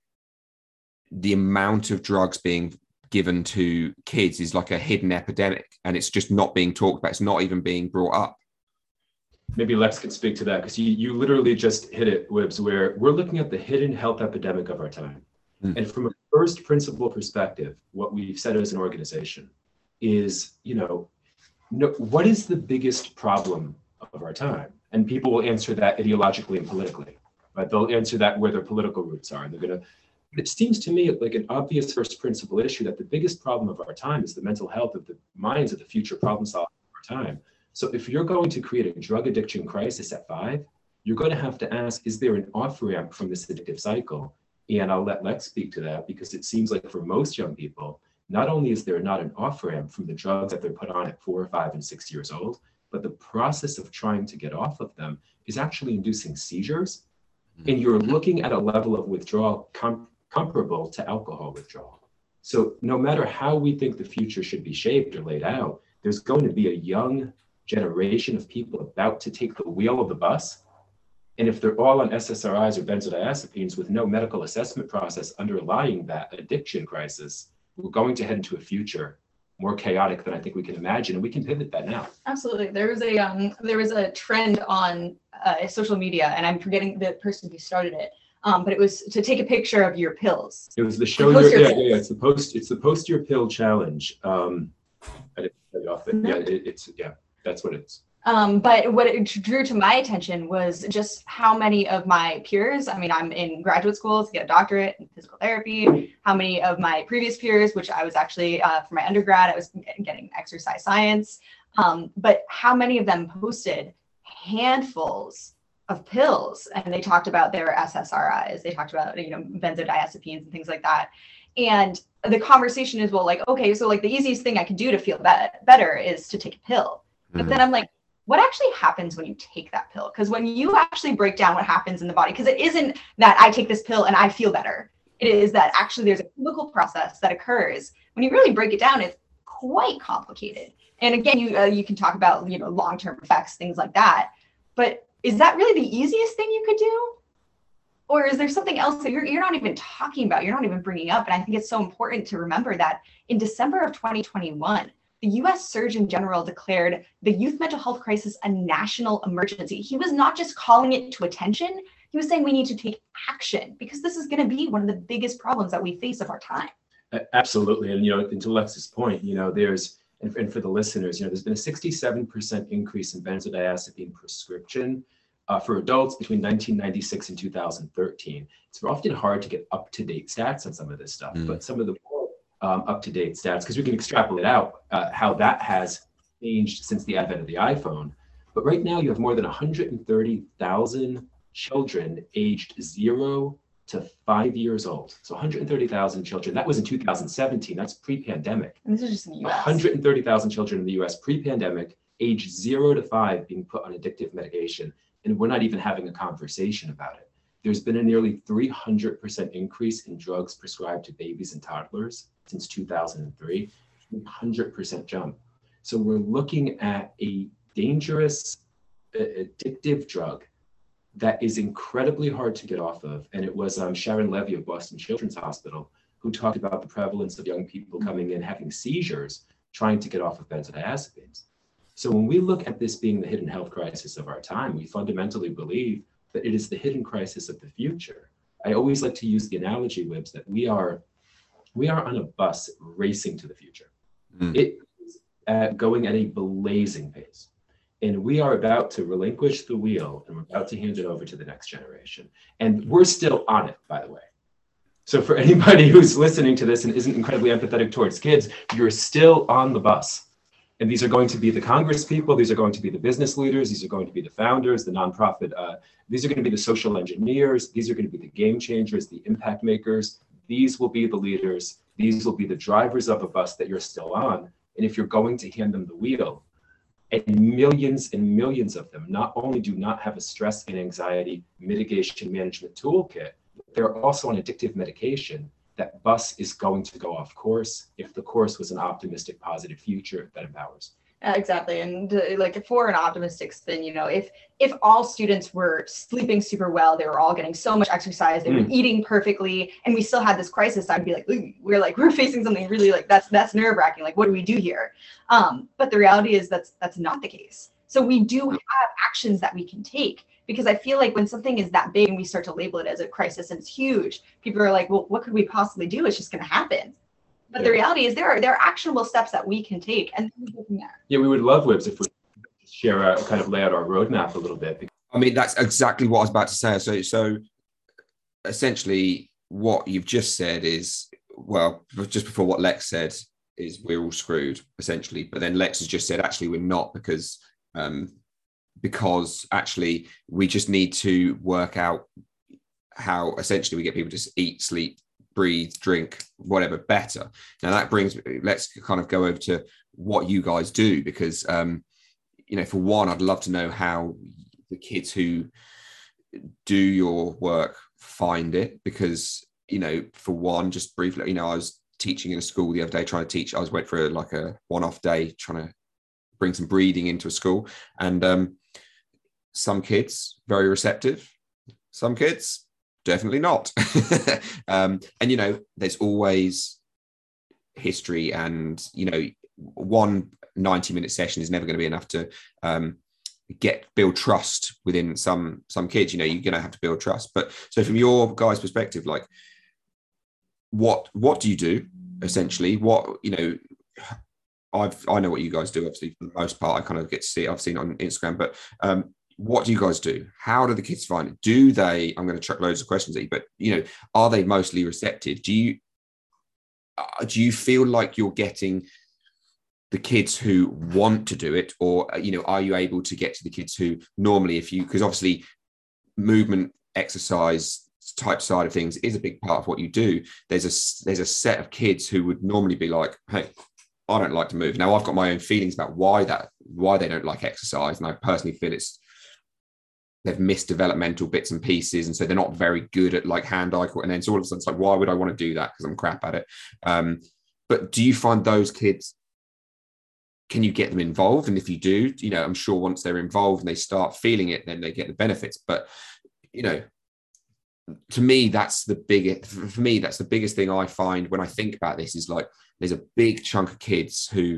A: the amount of drugs being given to kids is like a hidden epidemic, and it's just not being talked about. It's not even being brought up.
B: Maybe Lex can speak to that, because you, you literally just hit it, Wibbs, where we're looking at the hidden health epidemic of our time. Mm. And from a first principle perspective, what we've said as an organization is, you know, no, what is the biggest problem of our time? And people will answer that ideologically and politically, right? They'll answer that where their political roots are. And they're going to, it seems to me like an obvious first principle issue that the biggest problem of our time is the mental health of the minds of the future problem solvers of our time. So if you're going to create a drug addiction crisis at five, you're going to have to ask, is there an off-ramp from this addictive cycle? And I'll let Lex speak to that, because it seems like for most young people, not only is there not an off-ramp from the drugs that they're put on at four, five, and six years old, but the process of trying to get off of them is actually inducing seizures. And you're looking at a level of withdrawal com- comparable to alcohol withdrawal. So no matter how we think the future should be shaped or laid out, there's going to be a young generation of people about to take the wheel of the bus. And if they're all on S S R Is or benzodiazepines with no medical assessment process underlying that addiction crisis, we're going to head into a future more chaotic than I think we can imagine, and we can pivot that now.
C: Absolutely. There was a um, there was a trend on uh, social media, and I'm forgetting the person who started it, um, but it was to take a picture of your pills.
B: It was the show your, your yeah, yeah, yeah, it's the post it's the post your pill challenge. Um, I didn't tell you off, but yeah, it, it's yeah, that's what it's.
C: Um, but what it drew to my attention was just how many of my peers, I mean, I'm in graduate school to get a doctorate in physical therapy, how many of my previous peers, which I was actually, uh, for my undergrad, I was getting exercise science, um, but how many of them posted handfuls of pills, and they talked about their S S R Is, they talked about, you know, benzodiazepines and things like that. And the conversation is, well, like, okay, so like the easiest thing I can do to feel be- better is to take a pill. But mm-hmm. then I'm like, what actually happens when you take that pill? Because when you actually break down what happens in the body, because it isn't that I take this pill and I feel better. It is that actually there's a chemical process that occurs. When you really break it down, it's quite complicated. And again, you uh, you can talk about, you know, long-term effects, things like that. But is that really the easiest thing you could do? Or is there something else that you're, you're not even talking about, you're not even bringing up? And I think it's so important to remember that in December of twenty twenty-one, the U S Surgeon General declared the youth mental health crisis a national emergency. He was not just calling it to attention, he was saying we need to take action because this is going to be one of the biggest problems that we face of our time.
B: Absolutely. And, you know, to Lex's point, you know, there's, and, and for the listeners, you know, there's been a sixty-seven percent increase in benzodiazepine prescription uh, for adults between nineteen ninety-six and two thousand thirteen. It's often hard to get up-to-date stats on some of this stuff, mm. but some of the Um, up-to-date stats, because we can extrapolate out uh, how that has changed since the advent of the iPhone. But right now you have more than one hundred thirty thousand children aged zero to five years old. So one hundred thirty thousand children. That was in two thousand seventeen. That's pre-pandemic.
C: And this is just in the U S.
B: one hundred thirty thousand children in the U S pre-pandemic, aged zero to five, being put on addictive medication. And we're not even having a conversation about it. There's been a nearly three hundred percent increase in drugs prescribed to babies and toddlers since two thousand three, three hundred percent jump. So we're looking at a dangerous, addictive drug that is incredibly hard to get off of. And it was um, Sharon Levy of Boston Children's Hospital who talked about the prevalence of young people coming in having seizures, trying to get off of benzodiazepines. So when we look at this being the hidden health crisis of our time, we fundamentally believe that it is the hidden crisis of the future. I always like to use the analogy, Wibbs, that we are we are on a bus racing to the future. Mm. It is uh, going at a blazing pace. And we are about to relinquish the wheel and we're about to hand it over to the next generation. And we're still on it, by the way. So for anybody who's listening to this and isn't incredibly empathetic towards kids, you're still on the bus. And these are going to be the Congress people, these are going to be the business leaders, these are going to be the founders, the nonprofit, uh, these are going to be the social engineers, these are going to be the game changers, the impact makers. These will be the leaders, these will be the drivers of a bus that you're still on. And if you're going to hand them the wheel, and millions and millions of them not only do not have a stress and anxiety mitigation management toolkit, they're also on addictive medication, that bus is going to go off course if the course was an optimistic, positive future that empowers.
C: Uh, exactly. And uh, like for an optimistic spin, you know, if if all students were sleeping super well, they were all getting so much exercise, they were mm. eating perfectly, and we still had this crisis, I'd be like, we're like, we're facing something really like that's that's nerve wracking. Like, what do we do here? Um, but the reality is that's that's not the case. So we do have actions that we can take. Because I feel like when something is that big and we start to label it as a crisis and it's huge, people are like, well, what could we possibly do? It's just going to happen. But yeah. The reality is there are there are actionable steps that we can take, and then we go from there.
B: Yeah, we would love, Wibbs, if we share our kind of lay out our roadmap a little bit.
A: I mean, that's exactly what I was about to say. So, so essentially, what you've just said is, well, just before what Lex said is we're all screwed, essentially. But then Lex has just said, actually, we're not, because um, because actually we just need to work out how essentially we get people to eat, sleep, breathe, drink, whatever better. Now that brings, let's kind of go over to what you guys do, because, um, you know, for one, I'd love to know how the kids who do your work find it, because, you know, for one, just briefly, you know, I was teaching in a school the other day, trying to teach, I was went for a, like a one-off day, trying to bring some breathing into a school. And um, some kids very receptive, some kids definitely not. um, and you know, there's always history, and you know, one ninety minute session is never going to be enough to um, get build trust within some some kids. You know, you're going to have to build trust. But so from your guys' perspective, like what what do you do essentially? What, you know, I've I know what you guys do, obviously, for the most part. I kind of get to see it, I've seen it on Instagram, but um what do you guys do? How do the kids find it? Do they, I'm going to chuck loads of questions at you, but you know, are they mostly receptive? Do you uh, do you feel like you're getting the kids who want to do it, or you know, are you able to get to the kids who normally, if you, because obviously movement exercise type side of things is a big part of what you do. There's a there's a set of kids who would normally be like, hey, I don't like to move. Now I've got my own feelings about why that why they don't like exercise, and I personally feel it's they've missed developmental bits and pieces, and so they're not very good at like hand-eye, and then so all of a sudden it's like, why would I want to do that? Because I'm crap at it. Um, but do you find those kids, can you get them involved? And if you do, you know, I'm sure once they're involved and they start feeling it, then they get the benefits. But you know, to me, that's the biggest, for me, that's the biggest thing I find when I think about this, is like, there's a big chunk of kids who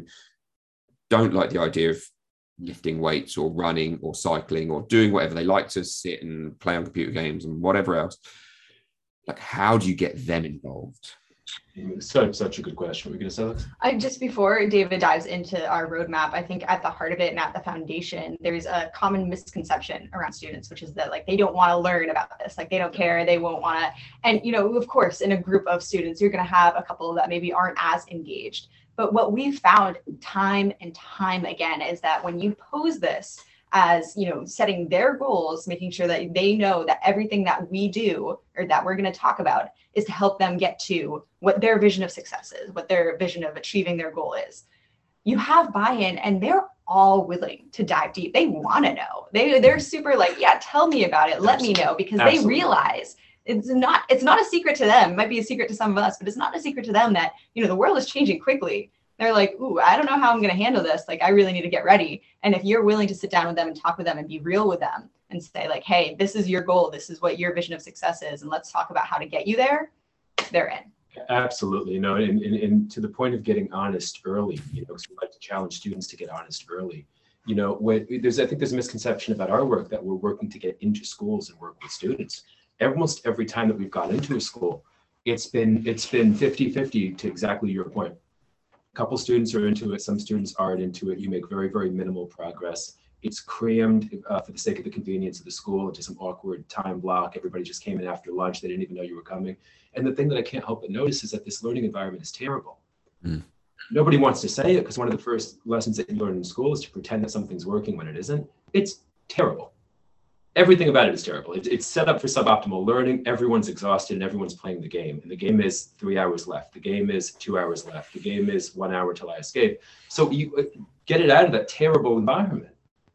A: don't like the idea of lifting weights or running or cycling or doing whatever. They like to sit and play on computer games and whatever else. Like, how do you get them involved?
B: Such, such a good question. We're going to say that.
C: I, just before David dives into our roadmap, I think at the heart of it and at the foundation, there's a common misconception around students, which is that like they don't want to learn about this, like they don't care, they won't want to. And you know, of course, in a group of students, you're going to have a couple that maybe aren't as engaged. But what we've found time and time again is that when you pose this as, you know, setting their goals, making sure that they know that everything that we do or that we're going to talk about is to help them get to what their vision of success is, what their vision of achieving their goal is. You have buy-in, and they're all willing to dive deep. They want to know. They, they're super like, yeah, tell me about it. Let
B: Absolutely.
C: me know, because
B: Absolutely.
C: they realize it's not, it's not a secret to them. It might be a secret to some of us, but it's not a secret to them that, you know, the world is changing quickly. They're like, ooh, I don't know how I'm going to handle this. Like, I really need to get ready. And if you're willing to sit down with them and talk with them and be real with them and say like, hey, this is your goal. This is what your vision of success is. And let's talk about how to get you there. They're in.
B: Absolutely. No, and, and, and to the point of getting honest early, you know, because we like to challenge students to get honest early. You know, what there's, I think there's a misconception about our work that we're working to get into schools and work with students. Almost every time that we've gone into a school, it's been, it's been fifty fifty, to exactly your point. A couple students are into it, some students aren't into it. You make very, very minimal progress. It's crammed uh, for the sake of the convenience of the school into some awkward time block. Everybody just came in after lunch. They didn't even know you were coming. And the thing that I can't help but notice is that this learning environment is terrible. Mm. Nobody wants to say it, because one of the first lessons that you learn in school is to pretend that something's working when it isn't. It's terrible. Everything about it is terrible. It, it's set up for suboptimal learning. Everyone's exhausted and everyone's playing the game. And the game is three hours left. The game is two hours left. The game is one hour till I escape. So you uh, get it out of that terrible environment.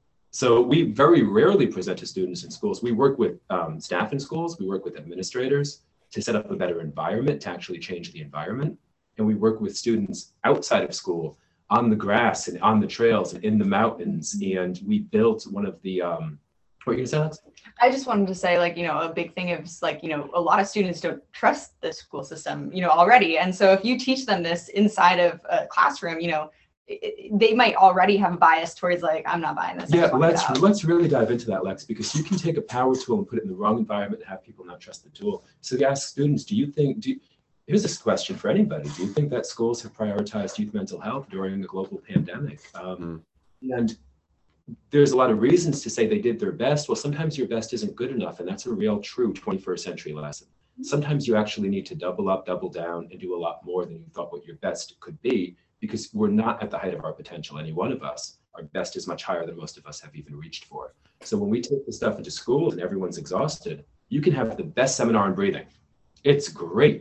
B: So we very rarely present to students in schools. We work with um, staff in schools. We work with administrators to set up a better environment, to actually change the environment. And we work with students outside of school, on the grass and on the trails and in the mountains. And we built one of the, um, what are you gonna say, Alex?
C: I just wanted to say, like, you know, a big thing is like, you know, a lot of students don't trust the school system, you know, already. And so if you teach them this inside of a classroom, you know, it, they might already have a bias towards like, I'm not buying this.
B: Yeah, let's let's really dive into that, Lex, because you can take a power tool and put it in the wrong environment and have people not trust the tool. So we ask students, do you think, do you, here's this question for anybody. Do you think that schools have prioritized youth mental health during a global pandemic? Um, mm. And there's a lot of reasons to say they did their best. Well, sometimes your best isn't good enough, and that's a real true twenty-first century lesson. Sometimes you actually need to double up, double down, and do a lot more than you thought what your best could be, because we're not at the height of our potential, any one of us. Our best is much higher than most of us have even reached for. So when we take this stuff into schools and everyone's exhausted, you can have the best seminar on breathing. It's great.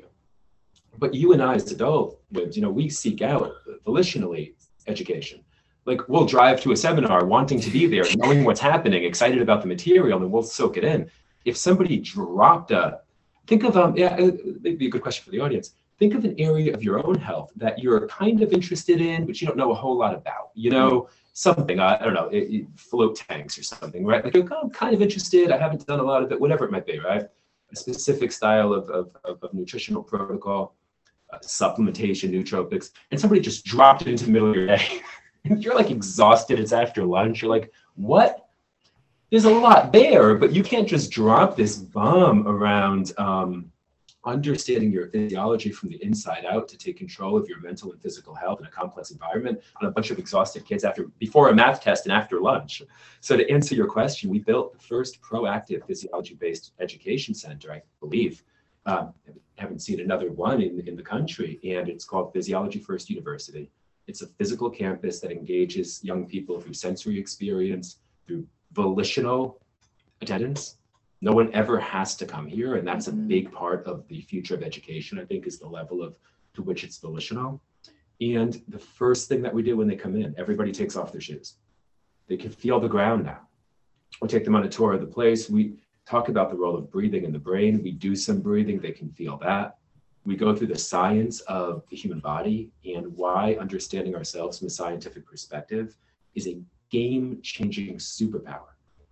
B: But you and I as adults, you know, we seek out volitionally education. Like, we'll drive to a seminar wanting to be there, knowing what's happening, excited about the material, and we'll soak it in. If somebody dropped a, think of, um, yeah, maybe a good question for the audience. Think of an area of your own health that you're kind of interested in, but you don't know a whole lot about. You know, something, I, I don't know, it, it, float tanks or something, right? Like, oh, I'm kind of interested. I haven't done a lot of it, whatever it might be, right? A specific style of, of, of, of nutritional protocol, uh, supplementation, nootropics, and somebody just dropped it into the middle of your day. And you're like exhausted. It's after lunch. You're like, what? There's a lot there, but you can't just drop this bomb around um, understanding your physiology from the inside out to take control of your mental and physical health in a complex environment on a bunch of exhausted kids after before a math test and after lunch. So to answer your question, we built the first proactive physiology-based education center, I believe. Um, I haven't seen another one in, in the country, and it's called Physiology First University. It's a physical campus that engages young people through sensory experience, through volitional attendance. No one ever has to come here, and that's a big part of the future of education, I think, is the level of to which it's volitional. And the first thing that we do when they come in, everybody takes off their shoes. They can feel the ground now. We take them on a tour of the place. We talk about the role of breathing in the brain. We do some breathing. They can feel that. We go through the science of the human body and why understanding ourselves from a scientific perspective is a game-changing superpower.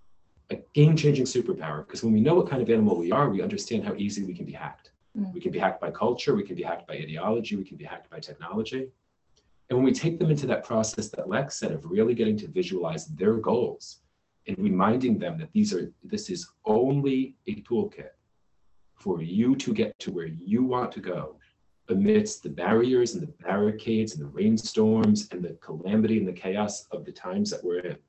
B: A game-changing superpower, because when we know what kind of animal we are, we understand how easily we can be hacked. Mm. We can be hacked by culture, we can be hacked by ideology, we can be hacked by technology. And when we take them into that process that Lex said of really getting to visualize their goals and reminding them that these are this is only a toolkit for you to get to where you want to go amidst the barriers and the barricades and the rainstorms and the calamity and the chaos of the times that we're in.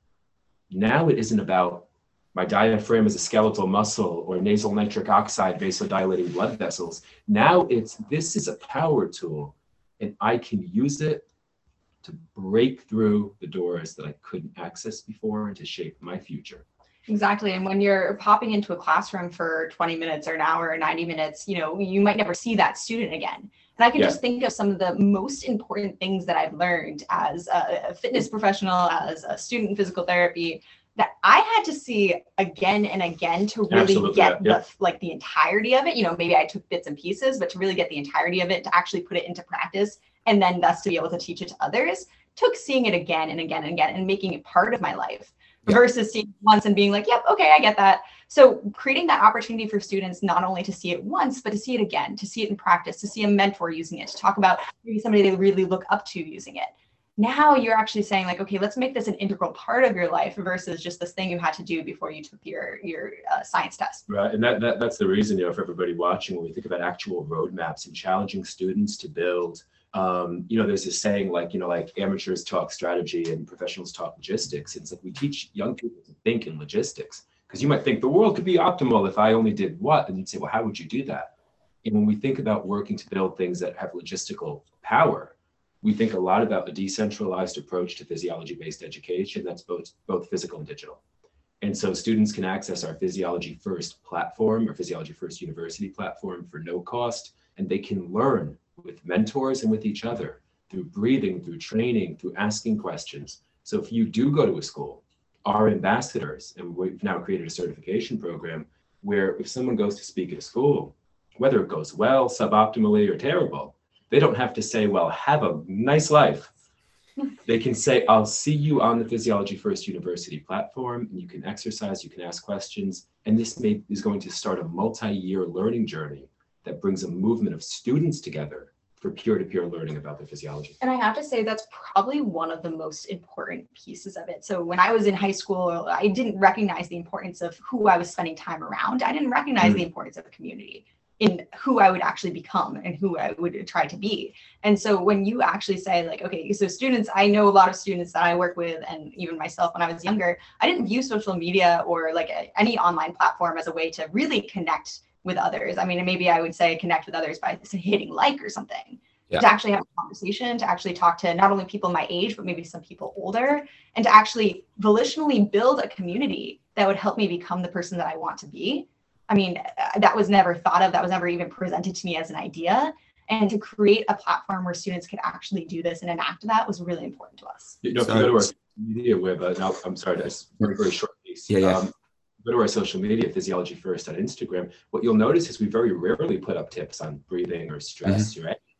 B: Now it isn't about my diaphragm is a skeletal muscle or nasal nitric oxide vasodilating blood vessels. Now it's, this is a power tool and I can use it to break through the doors that I couldn't access before and to shape my future.
C: Exactly. And when you're popping into a classroom for twenty minutes or an hour or ninety minutes, you know, you might never see that student again. And I can yeah. just think of some of the most important things that I've learned as a fitness professional, as a student in physical therapy, that I had to see again and again to really Absolutely, get yeah, yeah. the like the entirety of it. You know, maybe I took bits and pieces, but to really get the entirety of it, to actually put it into practice, and then thus to be able to teach it to others, took seeing it again and again and again and making it part of my life yeah. versus seeing it once and being like, yep, okay, I get that. So creating that opportunity for students, not only to see it once, but to see it again, to see it in practice, to see a mentor using it, to talk about maybe somebody they really look up to using it. Now you're actually saying like, okay, let's make this an integral part of your life versus just this thing you had to do before you took your your uh, science test.
B: Right, and that, that that's the reason, you know, for everybody watching, when we think about actual roadmaps and challenging students to build, um, you know, there's this saying like, you know, like amateurs talk strategy and professionals talk logistics. It's like we teach young people to think in logistics, because you might think the world could be optimal if I only did what, and you'd say, well, how would you do that? And when we think about working to build things that have logistical power, we think a lot about a decentralized approach to physiology-based education that's both, both physical and digital. And so students can access our Physiology First platform or Physiology First University platform for no cost, and they can learn with mentors and with each other through breathing, through training, through asking questions. So if you do go to a school, our ambassadors, and we've now created a certification program where if someone goes to speak at a school, whether it goes well, suboptimally, or terrible, they don't have to say, well, have a nice life. They can say, I'll see you on the Physiology First University platform, and you can exercise, you can ask questions. And this may, is going to start a multi-year learning journey that brings a movement of students together for peer-to-peer learning about their physiology.
C: And I have to say, that's probably one of the most important pieces of it. So when I was in high school, I didn't recognize the importance of who I was spending time around. I didn't recognize mm. the importance of a community in who I would actually become and who I would try to be. And so when you actually say like, okay, so students, I know a lot of students that I work with, and even myself when I was younger, I didn't view social media or like a, any online platform as a way to really connect with others. I mean, maybe I would say connect with others by hitting like or something. Yeah. To actually have a conversation, to actually talk to not only people my age, but maybe some people older, and to actually volitionally build a community that would help me become the person that I want to be. I mean, that was never thought of, that was never even presented to me as an idea. And to create a platform where students could actually do this and enact that was really important to us.
B: You know, if you go to our social media web, uh, now, I'm sorry, that's very, very short piece. Yeah, yeah. Um, go to our social media, Physiology First on Instagram, what you'll notice is we very rarely put up tips on breathing or stress, mm-hmm. right?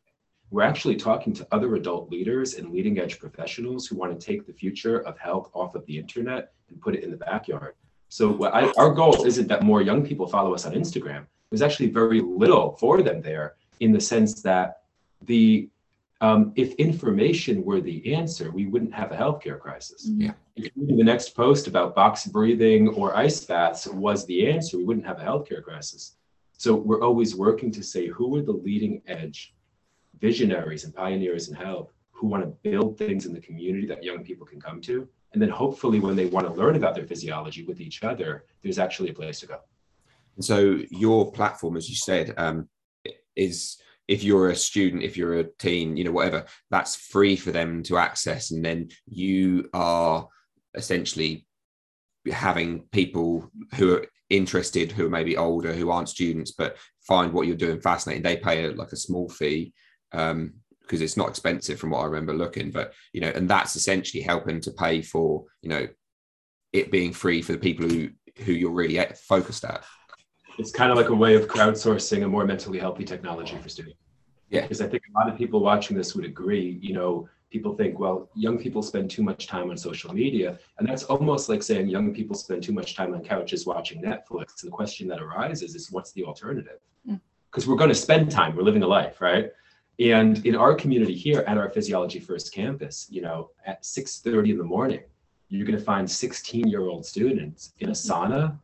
B: we're actually talking to other adult leaders and leading edge professionals who want to take the future of health off of the internet and put it in the backyard. So what I, our goal isn't that more young people follow us on Instagram. There's actually very little for them there, in the sense that the um, if information were the answer, we wouldn't have a healthcare crisis.
A: Yeah.
B: If the next post about box breathing or ice baths was the answer, we wouldn't have a healthcare crisis. So we're always working to say, who are the leading edge visionaries and pioneers in health who want to build things in the community that young people can come to? And then hopefully when they want to learn about their physiology with each other, there's actually a place to go.
A: And so your platform, as you said, um, is, if you're a student, if you're a teen, you know, whatever, that's free for them to access. And then you are essentially having people who are interested, who are maybe older, who aren't students, but find what you're doing fascinating. They pay a, like a small fee, um, because it's not expensive from what I remember looking, but, you know, and that's essentially helping to pay for, you know, it being free for the people who, who you're really focused at.
B: It's kind of like a way of crowdsourcing a more mentally healthy technology for students.
A: Yeah.
B: Because I think a lot of people watching this would agree, you know, people think, well, young people spend too much time on social media. And that's almost like saying young people spend too much time on couches watching Netflix. And the question that arises is, what's the alternative? Because mm. we're going to spend time, we're living a life, right? And in our community here at our Physiology First campus, you know, at six thirty in the morning, you're going to find sixteen year old students in a sauna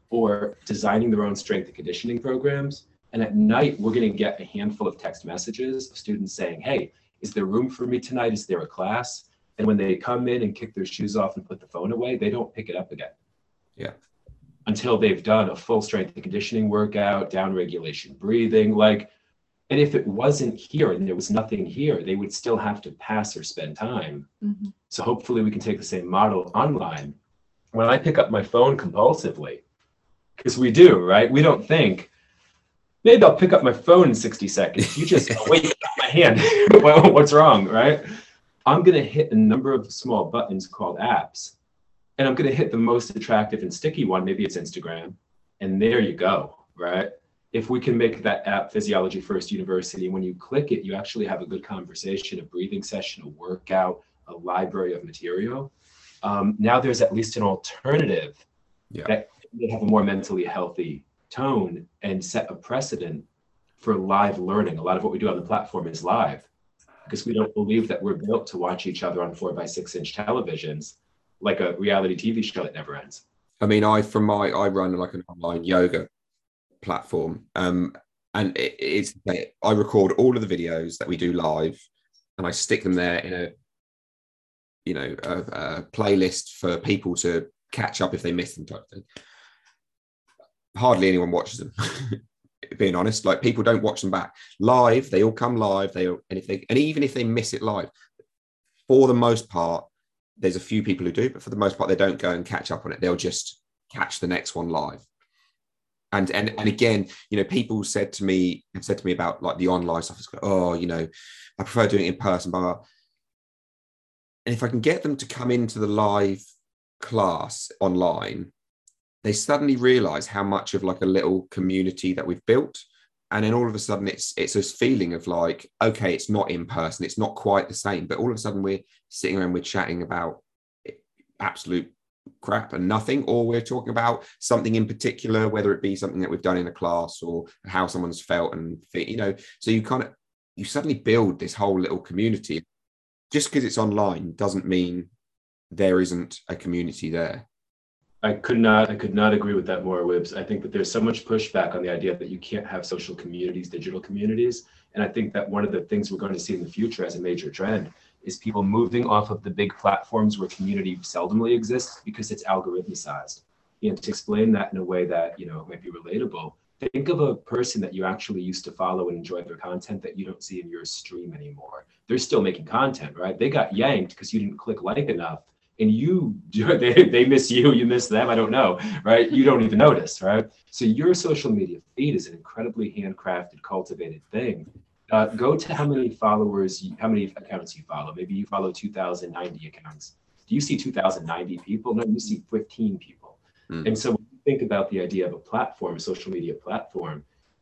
B: or designing their own strength and conditioning programs. And at night, we're going to get a handful of text messages of students saying, hey, is there room for me tonight? Is there a class? And when they come in and kick their shoes off and put the phone away, they don't pick it up again.
A: Yeah.
B: Until they've done a full strength and conditioning workout, down regulation breathing, like, and if it wasn't here and there was nothing here, they would still have to pass or spend time. Mm-hmm. So hopefully we can take the same model online. When I pick up my phone compulsively, because we do, right? We don't think, maybe I'll pick up my phone in sixty seconds. You just, oh, wait, get out my hand. Well, what's wrong, right? I'm going to hit a number of small buttons called apps. And I'm going to hit the most attractive and sticky one. Maybe it's Instagram. And there you go, right? If we can make that app Physiology First University, when you click it, you actually have a good conversation, a breathing session, a workout, a library of material. Um, now there's at least an alternative yeah. that they have a more mentally healthy tone and set a precedent for live learning. A lot of what we do on the platform is live, because we don't believe that we're built to watch each other on four by six inch televisions like a reality T V show that never ends.
A: I mean, I from my I run like an online yoga platform, um, and it, it's I record all of the videos that we do live, and I stick them there in a you know a, a playlist for people to catch up if they miss them type of thing. Hardly anyone watches them. Being honest, like people don't watch them back live. They all come live. They and if they and even if they miss it live, for the most part, there's a few people who do, but for the most part, they don't go and catch up on it. They'll just catch the next one live. And and and again, you know, people said to me have said to me about like the online stuff. It's like, oh, you know, I prefer doing it in person, blah, blah. And if I can get them to come into the live class online, they suddenly realize how much of like a little community that we've built. And then all of a sudden it's it's this feeling of like, okay, it's not in person, it's not quite the same, but all of a sudden we're sitting around, we're chatting about absolute crap and nothing, or we're talking about something in particular, whether it be something that we've done in a class or how someone's felt and you know, so you kind of, you suddenly build this whole little community. Just because it's online doesn't mean there isn't a community there.
B: I could not, I could not agree with that more, Wibbs. I think that there's so much pushback on the idea that you can't have social communities, digital communities. And I think that one of the things we're going to see in the future as a major trend is people moving off of the big platforms where community seldomly exists because it's algorithmicized. And to explain that in a way that, you know, might be relatable, think of a person that you actually used to follow and enjoy their content that you don't see in your stream anymore. They're still making content, right? They got yanked because you didn't click like enough. And you, they, they miss you, you miss them, I don't know, right? You don't even notice, right? So your social media feed is an incredibly handcrafted, cultivated thing. Uh, go to how many followers, you, how many accounts you follow. Maybe you follow two thousand ninety accounts. Do you see two thousand ninety people? No, you see fifteen people. Mm. And so when you think about the idea of a platform, a social media platform,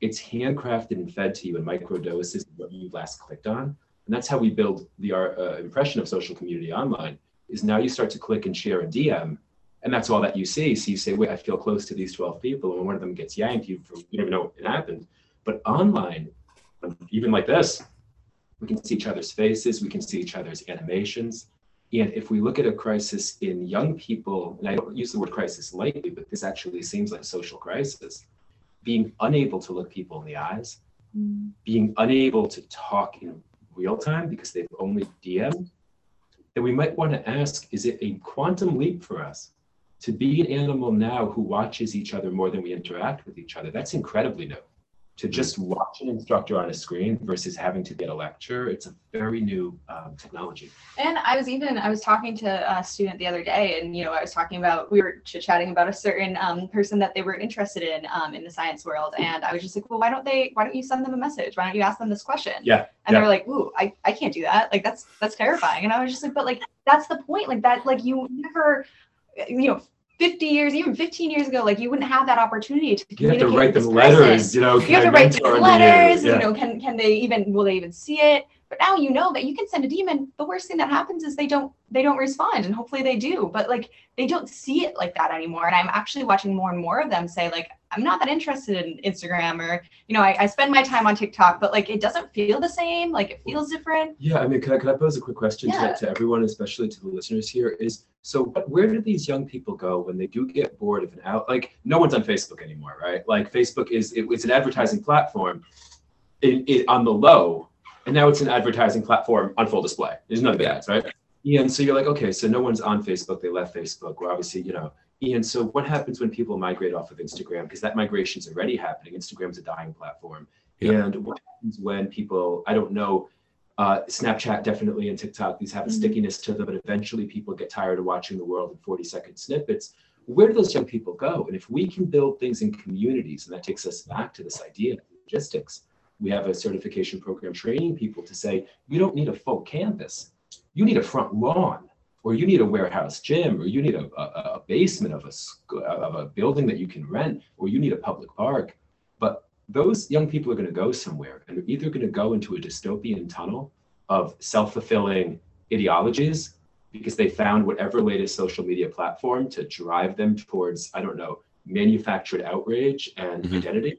B: It's handcrafted and fed to you in micro doses of what you last clicked on. And that's how we build the uh, impression of social community online, is now you start to click and share a D M, and that's all that you see. So you say, wait, I feel close to these twelve people, and one of them gets yanked, you don't even know it happened. But online, even like this, we can see each other's faces, we can see each other's animations. And if we look at a crisis in young people, and I don't use the word crisis lightly, but this actually seems like a social crisis, being unable to look people in the eyes, mm. being unable to talk in real time because they've only D M'd, then we might want to ask, is it a quantum leap for us to be an animal now who watches each other more than we interact with each other? That's incredibly new. To just watch an instructor on a screen versus having to get a lecture, it's a very new um, technology.
C: And I was even, I was talking to a student the other day, and, you know, I was talking about, we were chit-chatting about a certain um, person that they were interested in um, in the science world. And I was just like, well, why don't they, why don't you send them a message? Why don't you ask them this question?
B: Yeah.
C: And
B: yeah.
C: they were like, ooh, I, I can't do that. Like, that's, that's terrifying. And I was just like, but like, that's the point. Like that, like you never, you know, fifty years, even fifteen years ago, like you wouldn't have that opportunity to communicate.
B: You have to write
C: with
B: them
C: this
B: letters,
C: person.
B: you know.
C: You have to write them letters,
B: yeah.
C: you know, can can they even, will they even see it? But now you know that you can send a demon. The worst thing that happens is they don't they don't respond, and hopefully they do. But like they don't see it like that anymore. And I'm actually watching more and more of them say like, I'm not that interested in Instagram, or, you know, I, I spend my time on TikTok, but like it doesn't feel the same. Like it feels different.
B: Yeah, I mean, can I, can I pose a quick question
C: Yeah.
B: to, to everyone, especially to the listeners here? Is so where do these young people go when they do get bored of an out? Like no one's on Facebook anymore, right? Like Facebook is it, it's an advertising platform in, in, on the low. And now it's an advertising platform on full display. There's none of ads, right? And so you're like, okay, so no one's on Facebook. They left Facebook. We're obviously, you know, and so what happens when people migrate off of Instagram? Because that migration is already happening. Instagram's a dying platform. Yeah. And what happens when people, I don't know, uh, Snapchat definitely and TikTok, these have a mm-hmm. stickiness to them, but eventually people get tired of watching the world in forty second snippets. Where do those young people go? And if we can build things in communities, and that takes us back to this idea of logistics, we have a certification program training people to say, you don't need a full campus. You need a front lawn, or you need a warehouse gym, or you need a, a, a basement of a, of a building that you can rent, or you need a public park. But those young people are going to go somewhere, and they're either going to go into a dystopian tunnel of self-fulfilling ideologies because they found whatever latest social media platform to drive them towards, I don't know, manufactured outrage and mm-hmm. identity,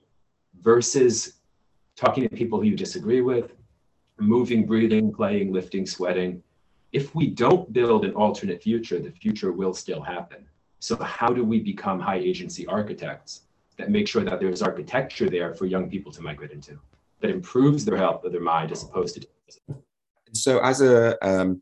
B: versus talking to people who you disagree with, moving, breathing, playing, lifting, sweating. If we don't build an alternate future, the future will still happen. So how do we become high agency architects that make sure that there's architecture there for young people to migrate into, that improves their health of their mind as opposed to.
A: So as a um,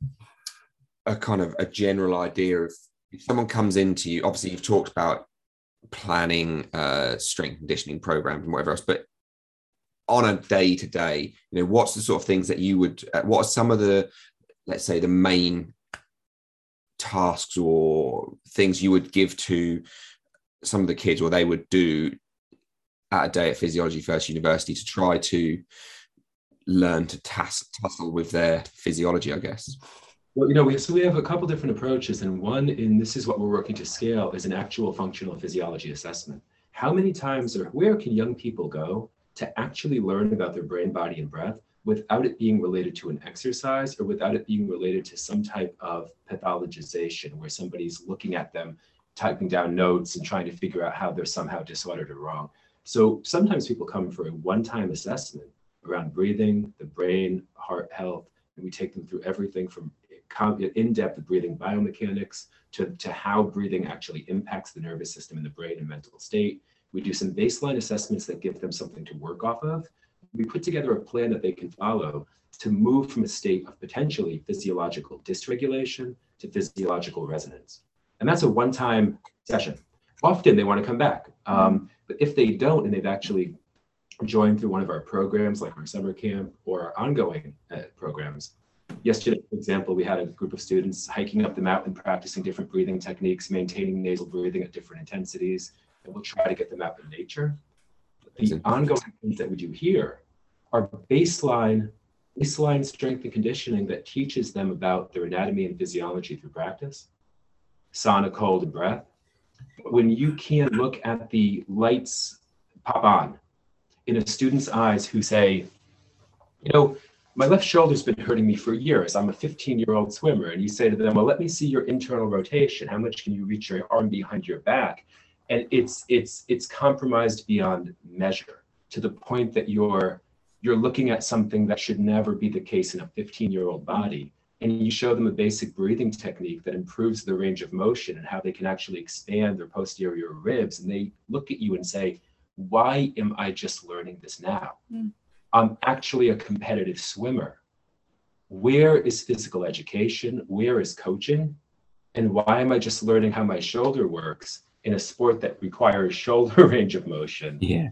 A: a kind of a general idea of, if someone comes into you, obviously you've talked about planning, uh, strength conditioning programs and whatever else, but on a day to day, you know, what's the sort of things that you would, uh, what are some of the, let's say, the main tasks or things you would give to some of the kids, or they would do at a day at Physiology First University to try to learn to tass- tussle with their physiology, I guess?
B: Well, you know, we, so we have a couple different approaches, and one, and this is what we're working to scale, is an actual functional physiology assessment. How many times or where can young people go to actually learn about their brain, body, and breath without it being related to an exercise, or without it being related to some type of pathologization where somebody's looking at them, typing down notes and trying to figure out how they're somehow disordered or wrong. So sometimes people come for a one-time assessment around breathing, the brain, heart health, and we take them through everything from in-depth breathing biomechanics to, to how breathing actually impacts the nervous system and the brain and mental state. We do some baseline assessments that give them something to work off of. We put together a plan that they can follow to move from a state of potentially physiological dysregulation to physiological resonance. And that's a one-time session. Often they want to come back. Um, but if they don't, and they've actually joined through one of our programs, like our summer camp or our ongoing uh, programs. Yesterday, for example, we had a group of students hiking up the mountain, practicing different breathing techniques, maintaining nasal breathing at different intensities, and we'll try to get them out in nature. The ongoing things that we do here are baseline, baseline strength and conditioning that teaches them about their anatomy and physiology through practice, sauna, cold, and breath. But when you can look at the lights pop on, in a student's eyes who say, you know, my left shoulder's been hurting me for years. I'm a fifteen year old swimmer. And you say to them, well, let me see your internal rotation. How much can you reach your arm behind your back? And it's it's it's compromised beyond measure, to the point that you're you're looking at something that should never be the case in a fifteen year old body. And you show them a basic breathing technique that improves the range of motion and how they can actually expand their posterior ribs. And they look at you and say, why am I just learning this now? Mm. I'm actually a competitive swimmer. Where is physical education? Where is coaching? And why am I just learning how my shoulder works in a sport that requires shoulder range of motion?
A: Yeah.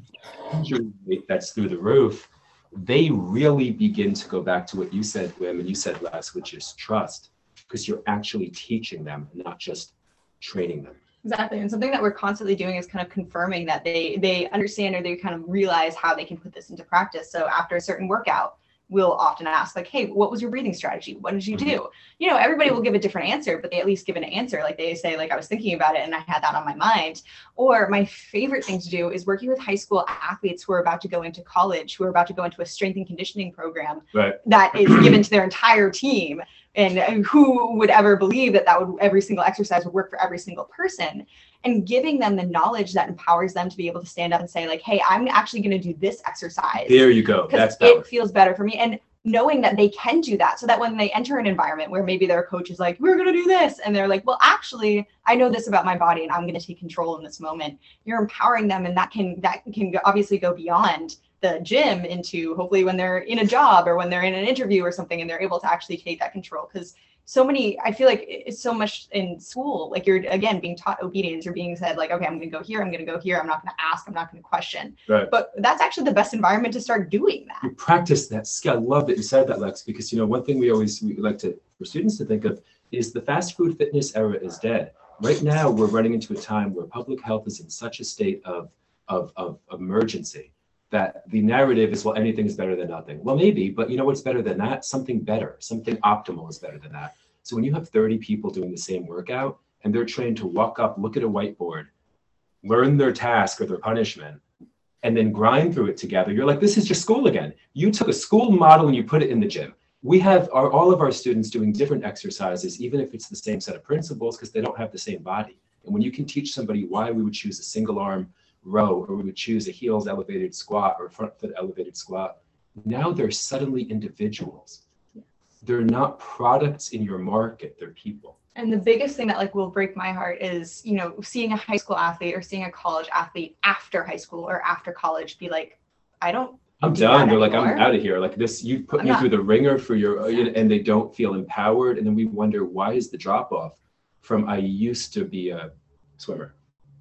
B: That's through the roof. They really begin to go back to what you said, Wim, and you said last, which is trust, because you're actually teaching them, not just training them.
C: Exactly. And something that we're constantly doing is kind of confirming that they they understand, or they kind of realize how they can put this into practice. So after a certain workout, we'll often ask, like, hey, what was your breathing strategy? What did you do? Mm-hmm. You know, everybody will give a different answer, but they at least give an answer. Like they say, like, I was thinking about it and I had that on my mind. Or my favorite thing to do is working with high school athletes who are about to go into college, who are about to go into a strength and conditioning program
B: right.
C: that is given to their entire team. And who would ever believe that that would every single exercise would work for every single person, and giving them the knowledge that empowers them to be able to stand up and say, like, hey, I'm actually going to do this exercise.
B: There you go.
C: That's it feels better for me. And knowing that they can do that, so that when they enter an environment where maybe their coach is like, we're going to do this, and they're like, well, actually, I know this about my body and I'm going to take control in this moment. You're empowering them, and that can that can obviously go beyond the gym into hopefully when they're in a job or when they're in an interview or something, and they're able to actually take that control. Because so many, I feel like it's so much in school, like you're again being taught obedience. You're being said, like, okay, I'm going to go here, I'm going to go here, I'm not going to ask, I'm not going to question.
B: Right.
C: But that's actually the best environment to start doing that.
B: You practice that skill. I love that you said that, Lex, because, you know, one thing we always we like to for students to think of is the fast food fitness era is dead. Right now, we're running into a time where public health is in such a state of of, of emergency that the narrative is, well, anything is better than nothing. Well, maybe, but you know what's better than that? Something better, something optimal is better than that. So when you have thirty people doing the same workout and they're trained to walk up, look at a whiteboard, learn their task or their punishment, and then grind through it together, you're like, this is just school again. You took a school model and you put it in the gym. We have our, all of our students doing different exercises, even if it's the same set of principles, because they don't have the same body. And when you can teach somebody why we would choose a single arm row, or we would choose a heels elevated squat or front foot elevated squat, now they're suddenly individuals. They're not products in your market, they're people.
C: And the biggest thing that like will break my heart is, you know, seeing a high school athlete or seeing a college athlete after high school or after college be like, I don't
B: I'm
C: do
B: done.
C: that
B: They're like,
C: anymore.
B: I'm out of here. Like this, you put
C: I'm
B: me
C: not-
B: through the ringer for your, and they don't feel empowered. And then we wonder, why is the drop off from I used to be a swimmer,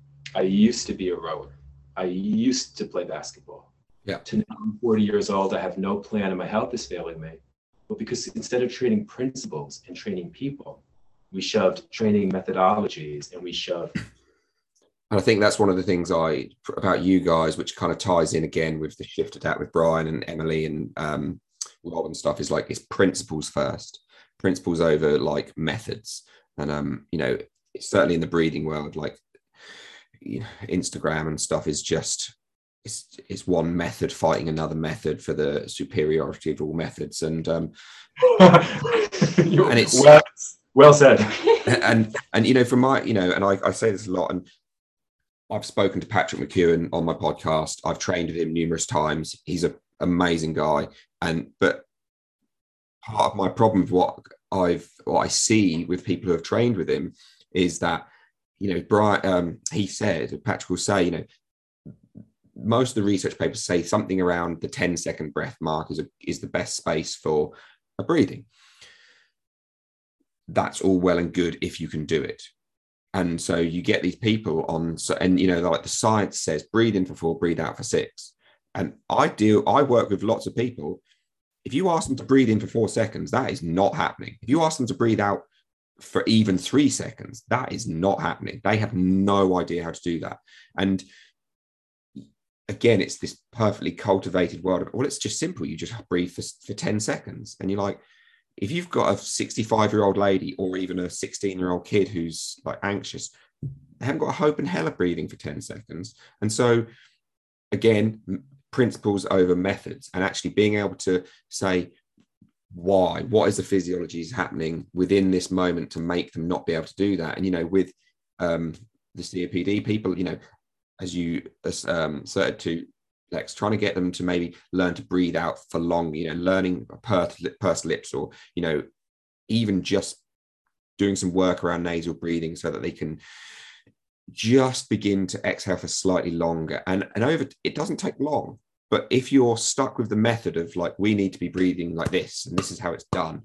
B: I used to be a rower, I used to play basketball,
A: yeah,
B: to now I'm forty years old, I have no plan and my health is failing me. Well, because instead of training principles and training people, we shoved training methodologies and we shoved.
A: And I think that's one of the things I about you guys, which kind of ties in again with the shift of that with Brian and Emily and um, Rob and stuff, is like it's principles first, principles over like methods. And um, you know, it's certainly in the breathing world, like you know, Instagram and stuff is just it's it's one method fighting another method for the superiority of all methods. And um, and it's
B: well, well said.
A: and and you know, from my you know, and I, I say this a lot, and I've spoken to Patrick McKeown on my podcast. I've trained with him numerous times. He's an amazing guy. And but part of my problem with what I've what I see with people who have trained with him is that, you know, Brian, um, he said, Patrick will say, you know, most of the research papers say something around the ten second breath mark is a, is the best space for a breathing. That's all well and good if you can do it. And so you get these people on, so, and, you know, like the science says, breathe in for four, breathe out for six. And I do, I work with lots of people. If you ask them to breathe in for four seconds, that is not happening. If you ask them to breathe out for even three seconds, that is not happening. They have no idea how to do that. And again, it's this perfectly cultivated world of, well, it's just simple. You just breathe for, for ten seconds. And you're like, if you've got a sixty-five year old lady or even a sixteen year old kid who's like anxious, they haven't got a hope in hell of breathing for ten seconds. And so again, principles over methods, and actually being able to say why, what is the physiology is happening within this moment to make them not be able to do that. And, you know, with um, the C O P D people, you know, as you um, asserted to Lex, trying to get them to maybe learn to breathe out for long, you know, learning pursed purse lips, or, you know, even just doing some work around nasal breathing so that they can just begin to exhale for slightly longer. And, and over, it doesn't take long, but if you're stuck with the method of like, we need to be breathing like this, and this is how it's done,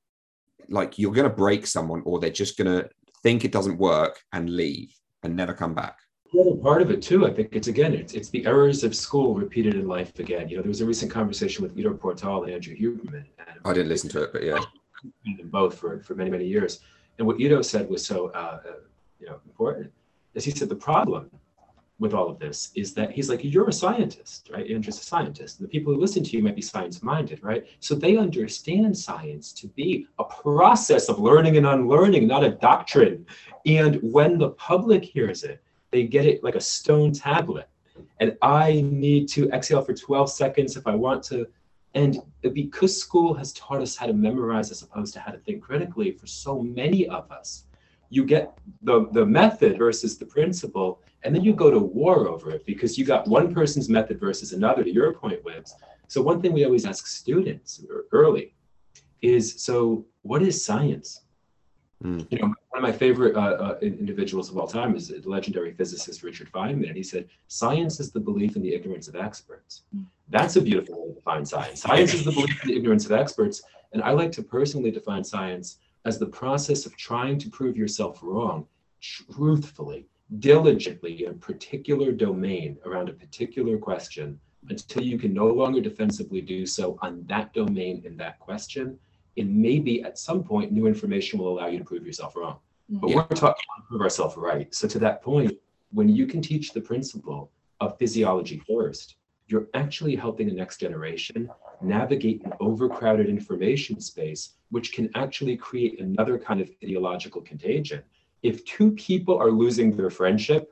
A: like you're going to break someone, or they're just going to think it doesn't work and leave and never come back.
B: The other part of it too, I think it's again, it's, it's the errors of school repeated in life again. You know, there was a recent conversation with Ido Portal and Andrew Huberman. And
A: I didn't listen to it, but yeah.
B: Them both for, for many, many years. And what Ido said was so, uh, uh, you know, important, is he said the problem with all of this is that he's like, you're a scientist, right? Andrew's a scientist. And the people who listen to you might be science-minded, right? So they understand science to be a process of learning and unlearning, not a doctrine. And when the public hears it, they get it like a stone tablet. And I need to exhale for twelve seconds if I want to. And because school has taught us how to memorize as opposed to how to think critically for so many of us, you get the, the method versus the principle, and then you go to war over it because you got one person's method versus another, to your point, Wibbs. So one thing we always ask students early is, so what is science? Mm. You know, one of my favorite uh, uh, individuals of all time is the legendary physicist Richard Feynman, and he said, science is the belief in the ignorance of experts. Mm. That's a beautiful way to define science. Science is the belief in the ignorance of experts, and I like to personally define science as the process of trying to prove yourself wrong, truthfully, diligently in a particular domain around a particular question until you can no longer defensively do so on that domain in that question. And maybe at some point, new information will allow you to prove yourself wrong. But yeah. We're talking about prove ourselves right. So to that point, when you can teach the principle of physiology first, you're actually helping the next generation navigate an overcrowded information space, which can actually create another kind of ideological contagion. If two people are losing their friendship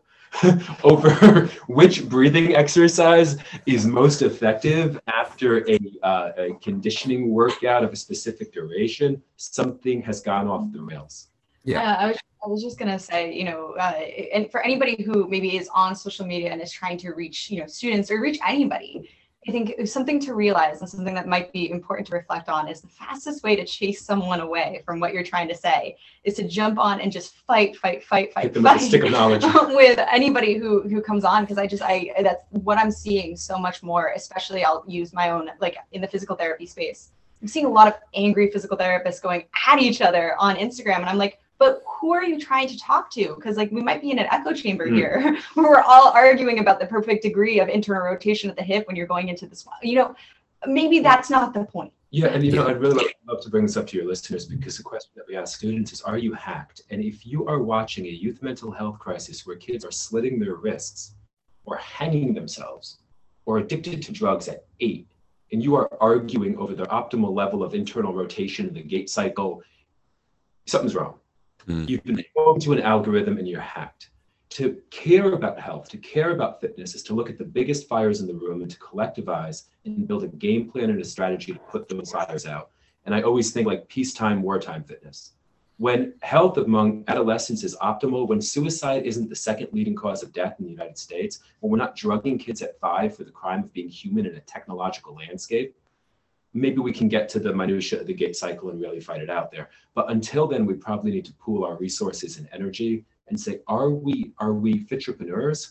B: over which breathing exercise is most effective after a, uh, a conditioning workout of a specific duration, something has gone off the rails.
C: Yeah, yeah I, was, I was just gonna say, you know, uh, and for anybody who maybe is on social media and is trying to reach, you know, students or reach anybody, I think something to realize and something that might be important to reflect on is the fastest way to chase someone away from what you're trying to say is to jump on and just fight, fight, fight, fight,
B: fight
C: like
B: stick of knowledge
C: with anybody who who comes on. Because I just, I that's what I'm seeing so much more, especially I'll use my own, like in the physical therapy space. I'm seeing a lot of angry physical therapists going at each other on Instagram. And I'm like, but who are you trying to talk to? Because like we might be in an echo chamber mm. here where we're all arguing about the perfect degree of internal rotation at the hip when you're going into this, you know, maybe that's not the point.
B: Yeah, and you know, I'd really love, love to bring this up to your listeners, because the question that we ask students is, are you hacked? And if you are watching a youth mental health crisis where kids are slitting their wrists or hanging themselves or addicted to drugs at eight, and you are arguing over the optimal level of internal rotation in the gait cycle, something's wrong. Mm. You've been programmed to an algorithm and you're hacked. To care about health, to care about fitness is to look at the biggest fires in the room and to collectivize and build a game plan and a strategy to put those fires out. And I always think like peacetime, wartime fitness. When health among adolescents is optimal, when suicide isn't the second leading cause of death in the United States, when we're not drugging kids at five for the crime of being human in a technological landscape, maybe we can get to the minutia of the gait cycle and really fight it out there. But until then, we probably need to pool our resources and energy and say, are we are we fitrepreneurs?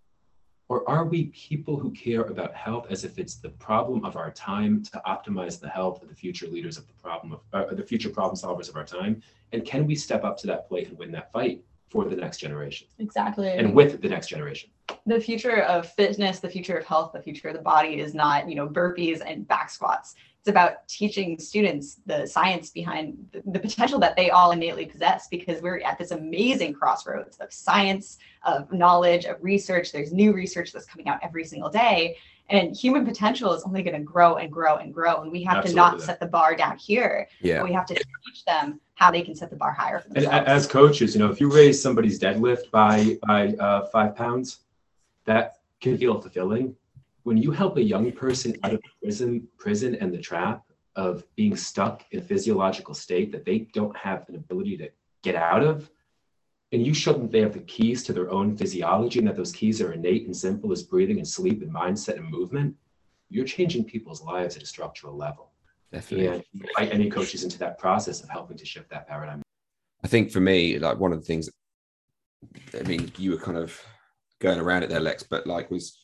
B: Or are we people who care about health as if it's the problem of our time to optimize the health of the future leaders of the problem of uh, the future problem solvers of our time? And can we step up to that plate and win that fight for the next generation?
C: Exactly.
B: And with the next generation.
C: The future of fitness, the future of health, the future of the body is not, you know, burpees and back squats. It's about teaching students the science behind the, the potential that they all innately possess, because we're at this amazing crossroads of science, of knowledge, of research. There's new research that's coming out every single day. And human potential is only going to grow and grow and grow. And we have Absolutely. to not set the bar down here.
A: Yeah.
C: We have to teach them how they can set the bar higher for themselves.
B: And as coaches, you know, if you raise somebody's deadlift by, by uh, five pounds, that can feel fulfilling. when you help a young person out of prison, prison and the trap of being stuck in a physiological state that they don't have an ability to get out of, and you show them they have the keys to their own physiology and that those keys are innate and simple as breathing and sleep and mindset and movement, you're changing people's lives at a structural level.
A: Definitely.
B: And you invite any coaches into that process of helping to shift that paradigm.
A: I think for me, like one of the things, I mean, you were kind of going around it there, Lex, but like was,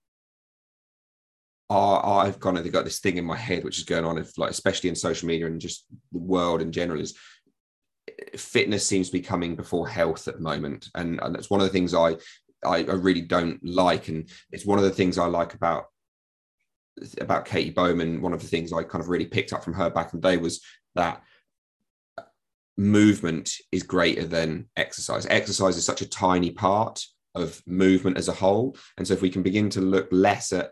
A: uh, I've kind of got this thing in my head, which is going on, if, like, especially in social media and just the world in general, is fitness seems to be coming before health at the moment. And, and that's one of the things I, I, I really don't like. And it's one of the things I like about, about Katie Bowman. One of the things I kind of really picked up from her back in the day was that movement is greater than exercise. Exercise is such a tiny part of movement as a whole. And so if we can begin to look less at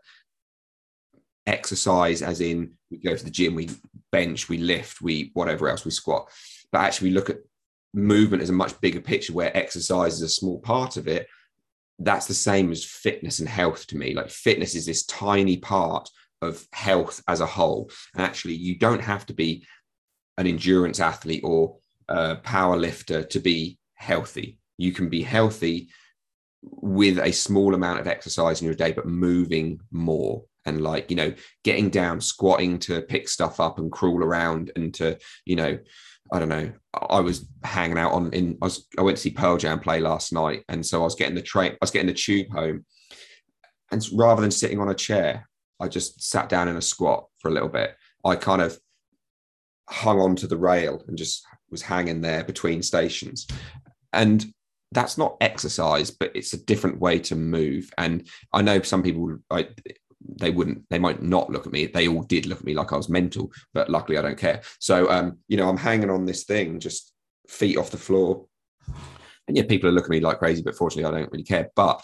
A: exercise as in we go to the gym, we bench, we lift, we whatever else, we squat, but actually look at movement as a much bigger picture where exercise is a small part of it. That's the same as fitness and health to me. Like fitness is this tiny part of health as a whole. And actually you don't have to be an endurance athlete or a power lifter to be healthy. You can be healthy with a small amount of exercise in your day, but moving more. And like, you know, getting down, squatting to pick stuff up and crawl around and to, you know, I don't know. I was hanging out on in, I was, I went to see Pearl Jam play last night. And so I was getting the train, I was getting the tube home. And rather than sitting on a chair, I just sat down in a squat for a little bit. I kind of hung onto the rail and just was hanging there between stations. And that's not exercise, but it's a different way to move. And I know some people, I, they wouldn't, they might not look at me. They all did look at me like I was mental, but luckily I don't care. So, um, you know, I'm hanging on this thing, just feet off the floor. And yeah, people are looking at me like crazy, but fortunately I don't really care. But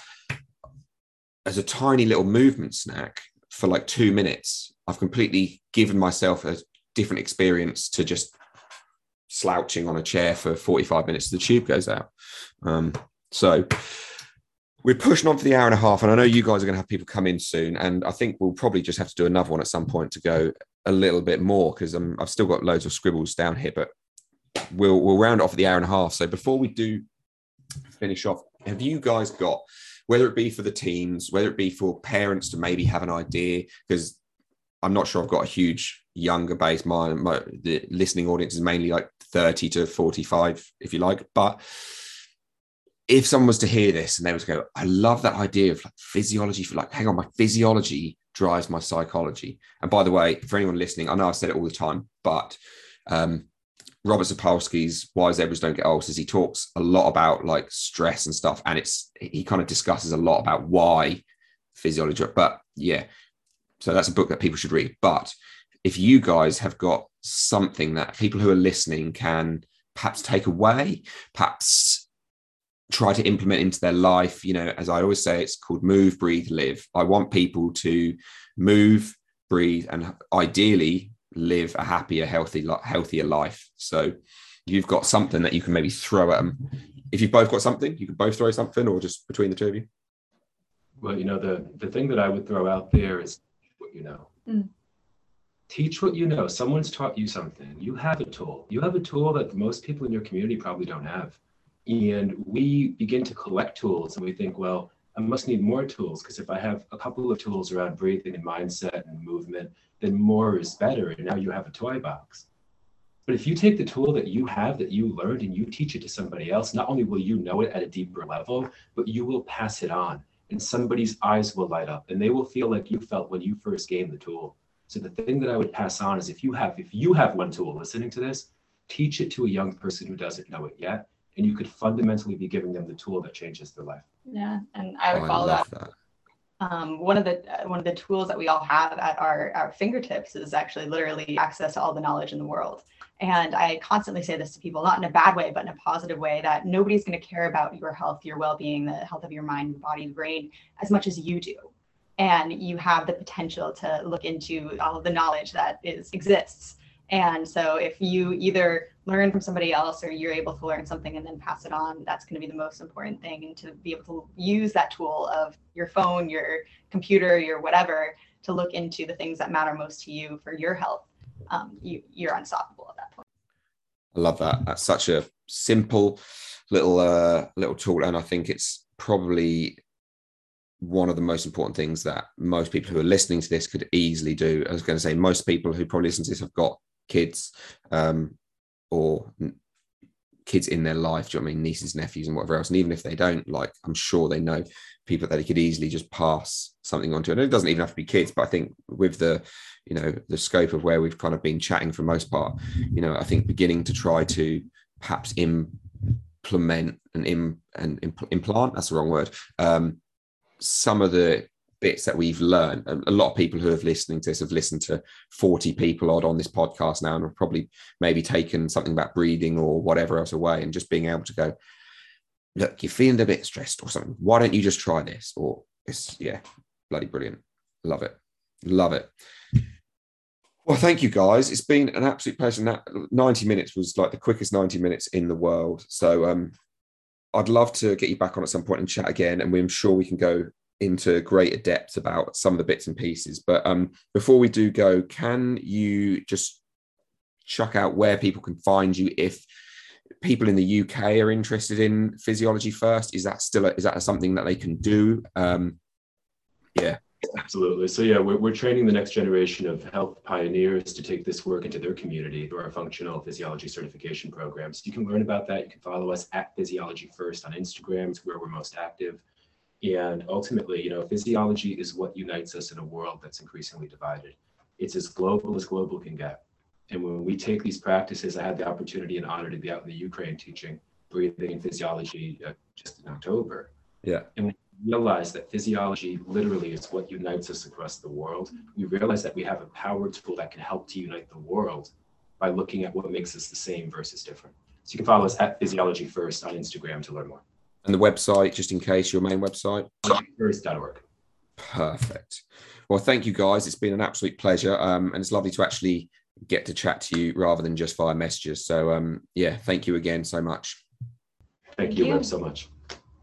A: as a tiny little movement snack for like two minutes, I've completely given myself a different experience to just slouching on a chair for forty-five minutes till the tube goes out. Um, so we're pushing on for the hour and a half, and I know you guys are going to have people come in soon, and I think we'll probably just have to do another one at some point to go a little bit more, because um, I've still got loads of scribbles down here, but we'll we'll round off at the hour and a half. So before we do finish off, have you guys got, whether it be for the teens, whether it be for parents to maybe have an idea, because I'm not sure I've got a huge younger base. My, my the listening audience is mainly like thirty to forty-five, if you like. But if someone was to hear this and they were to go, I love that idea of like physiology, for like, hang on, my physiology drives my psychology. And by the way, for anyone listening, I know I said it all the time, but um, Robert Sapolsky's Why Zebras Don't Get Old says he talks a lot about like stress and stuff. And it's, he kind of discusses a lot about why physiology, but yeah. So that's a book that people should read. But if you guys have got something that people who are listening can perhaps take away, perhaps try to implement into their life, you know, as I always say, it's called move, breathe, live. I want people to move, breathe, and ideally live a happier, healthy, healthier life. So you've got something that you can maybe throw at them. If you've both got something, you can both throw something, or just between the two of you.
B: Well, you know, the, the thing that I would throw out there is what you know. Mm. Teach what you know. Someone's taught you something. You have a tool. You have a tool that most people in your community probably don't have. And we begin to collect tools and we think, well, I must need more tools, because if I have a couple of tools around breathing and mindset and movement, then more is better. And now you have a toy box. But if you take the tool that you have, that you learned, and you teach it to somebody else, not only will you know it at a deeper level, but you will pass it on. And somebody's eyes will light up and they will feel like you felt when you first gained the tool. So the thing that I would pass on is, if you have, if you have one tool listening to this, teach it to a young person who doesn't know it yet. And you could fundamentally be giving them the tool that changes their life.
C: Yeah, and I would
A: oh,
C: follow
A: I
C: that.
A: that.
C: Um, one of the uh, one of the tools that we all have at our, our fingertips is actually literally access to all the knowledge in the world. And I constantly say this to people, not in a bad way, but in a positive way, that nobody's going to care about your health, your well-being, the health of your mind, your body, your brain, as much as you do. And you have the potential to look into all of the knowledge that is exists. And so if you either learn from somebody else or you're able to learn something and then pass it on, that's going to be the most important thing. And to be able to use that tool of your phone, your computer, your whatever, to look into the things that matter most to you for your health, um, you, you're unstoppable at that point.
A: I love that. That's such a simple little uh, little tool. And I think it's probably one of the most important things that most people who are listening to this could easily do. I was going to say, most people who probably listen to this have got kids um, or kids in their life. Do you know what I mean? Nieces, nephews, and whatever else. And even if they don't, like, I'm sure they know people that they could easily just pass something on to. And it doesn't even have to be kids, but I think with the, you know, the scope of where we've kind of been chatting for the most part, you know, I think beginning to try to perhaps implement and, im, and impl- implant, that's the wrong word, um, some of the bits that we've learned. A lot of people who have listening to this have listened to forty people odd on this podcast now and have probably maybe taken something about breathing or whatever else away, and just being able to go, look, you're feeling a bit stressed or something. Why don't you just try this? Or it's, yeah, bloody brilliant. Love it. Love it. Well, thank you guys. It's been an absolute pleasure. ninety minutes was like the quickest ninety minutes in the world. So um, I'd love to get you back on at some point and chat again. And I'm sure we can go into greater depth about some of the bits and pieces. But um, before we do go, can you just chuck out where people can find you if people in the U K are interested in Physiology First? Is that still a, is that something that they can do? Um, yeah.
B: Absolutely. So yeah, we're, we're training the next generation of health pioneers to take this work into their community through our functional physiology certification programs. You can learn about that. You can follow us at Physiology First on Instagram. It's where we're most active. And ultimately, you know, physiology is what unites us in a world that's increasingly divided. It's as global as global can get. And when we take these practices, I had the opportunity and honor to be out in the Ukraine teaching breathing and physiology uh, just in October.
A: Yeah.
B: And we realize that physiology literally is what unites us across the world. We realize that we have a power tool that can help to unite the world by looking at what makes us the same versus different. So you can follow us at Physiology First on Instagram to learn more.
A: And the website, just in case, your main website?
B: first dot org.
A: Perfect. Well, thank you guys. It's been an absolute pleasure. Um, and it's lovely to actually get to chat to you rather than just via messages. So um, yeah, thank you again so much.
B: Thank, thank you, you. so much.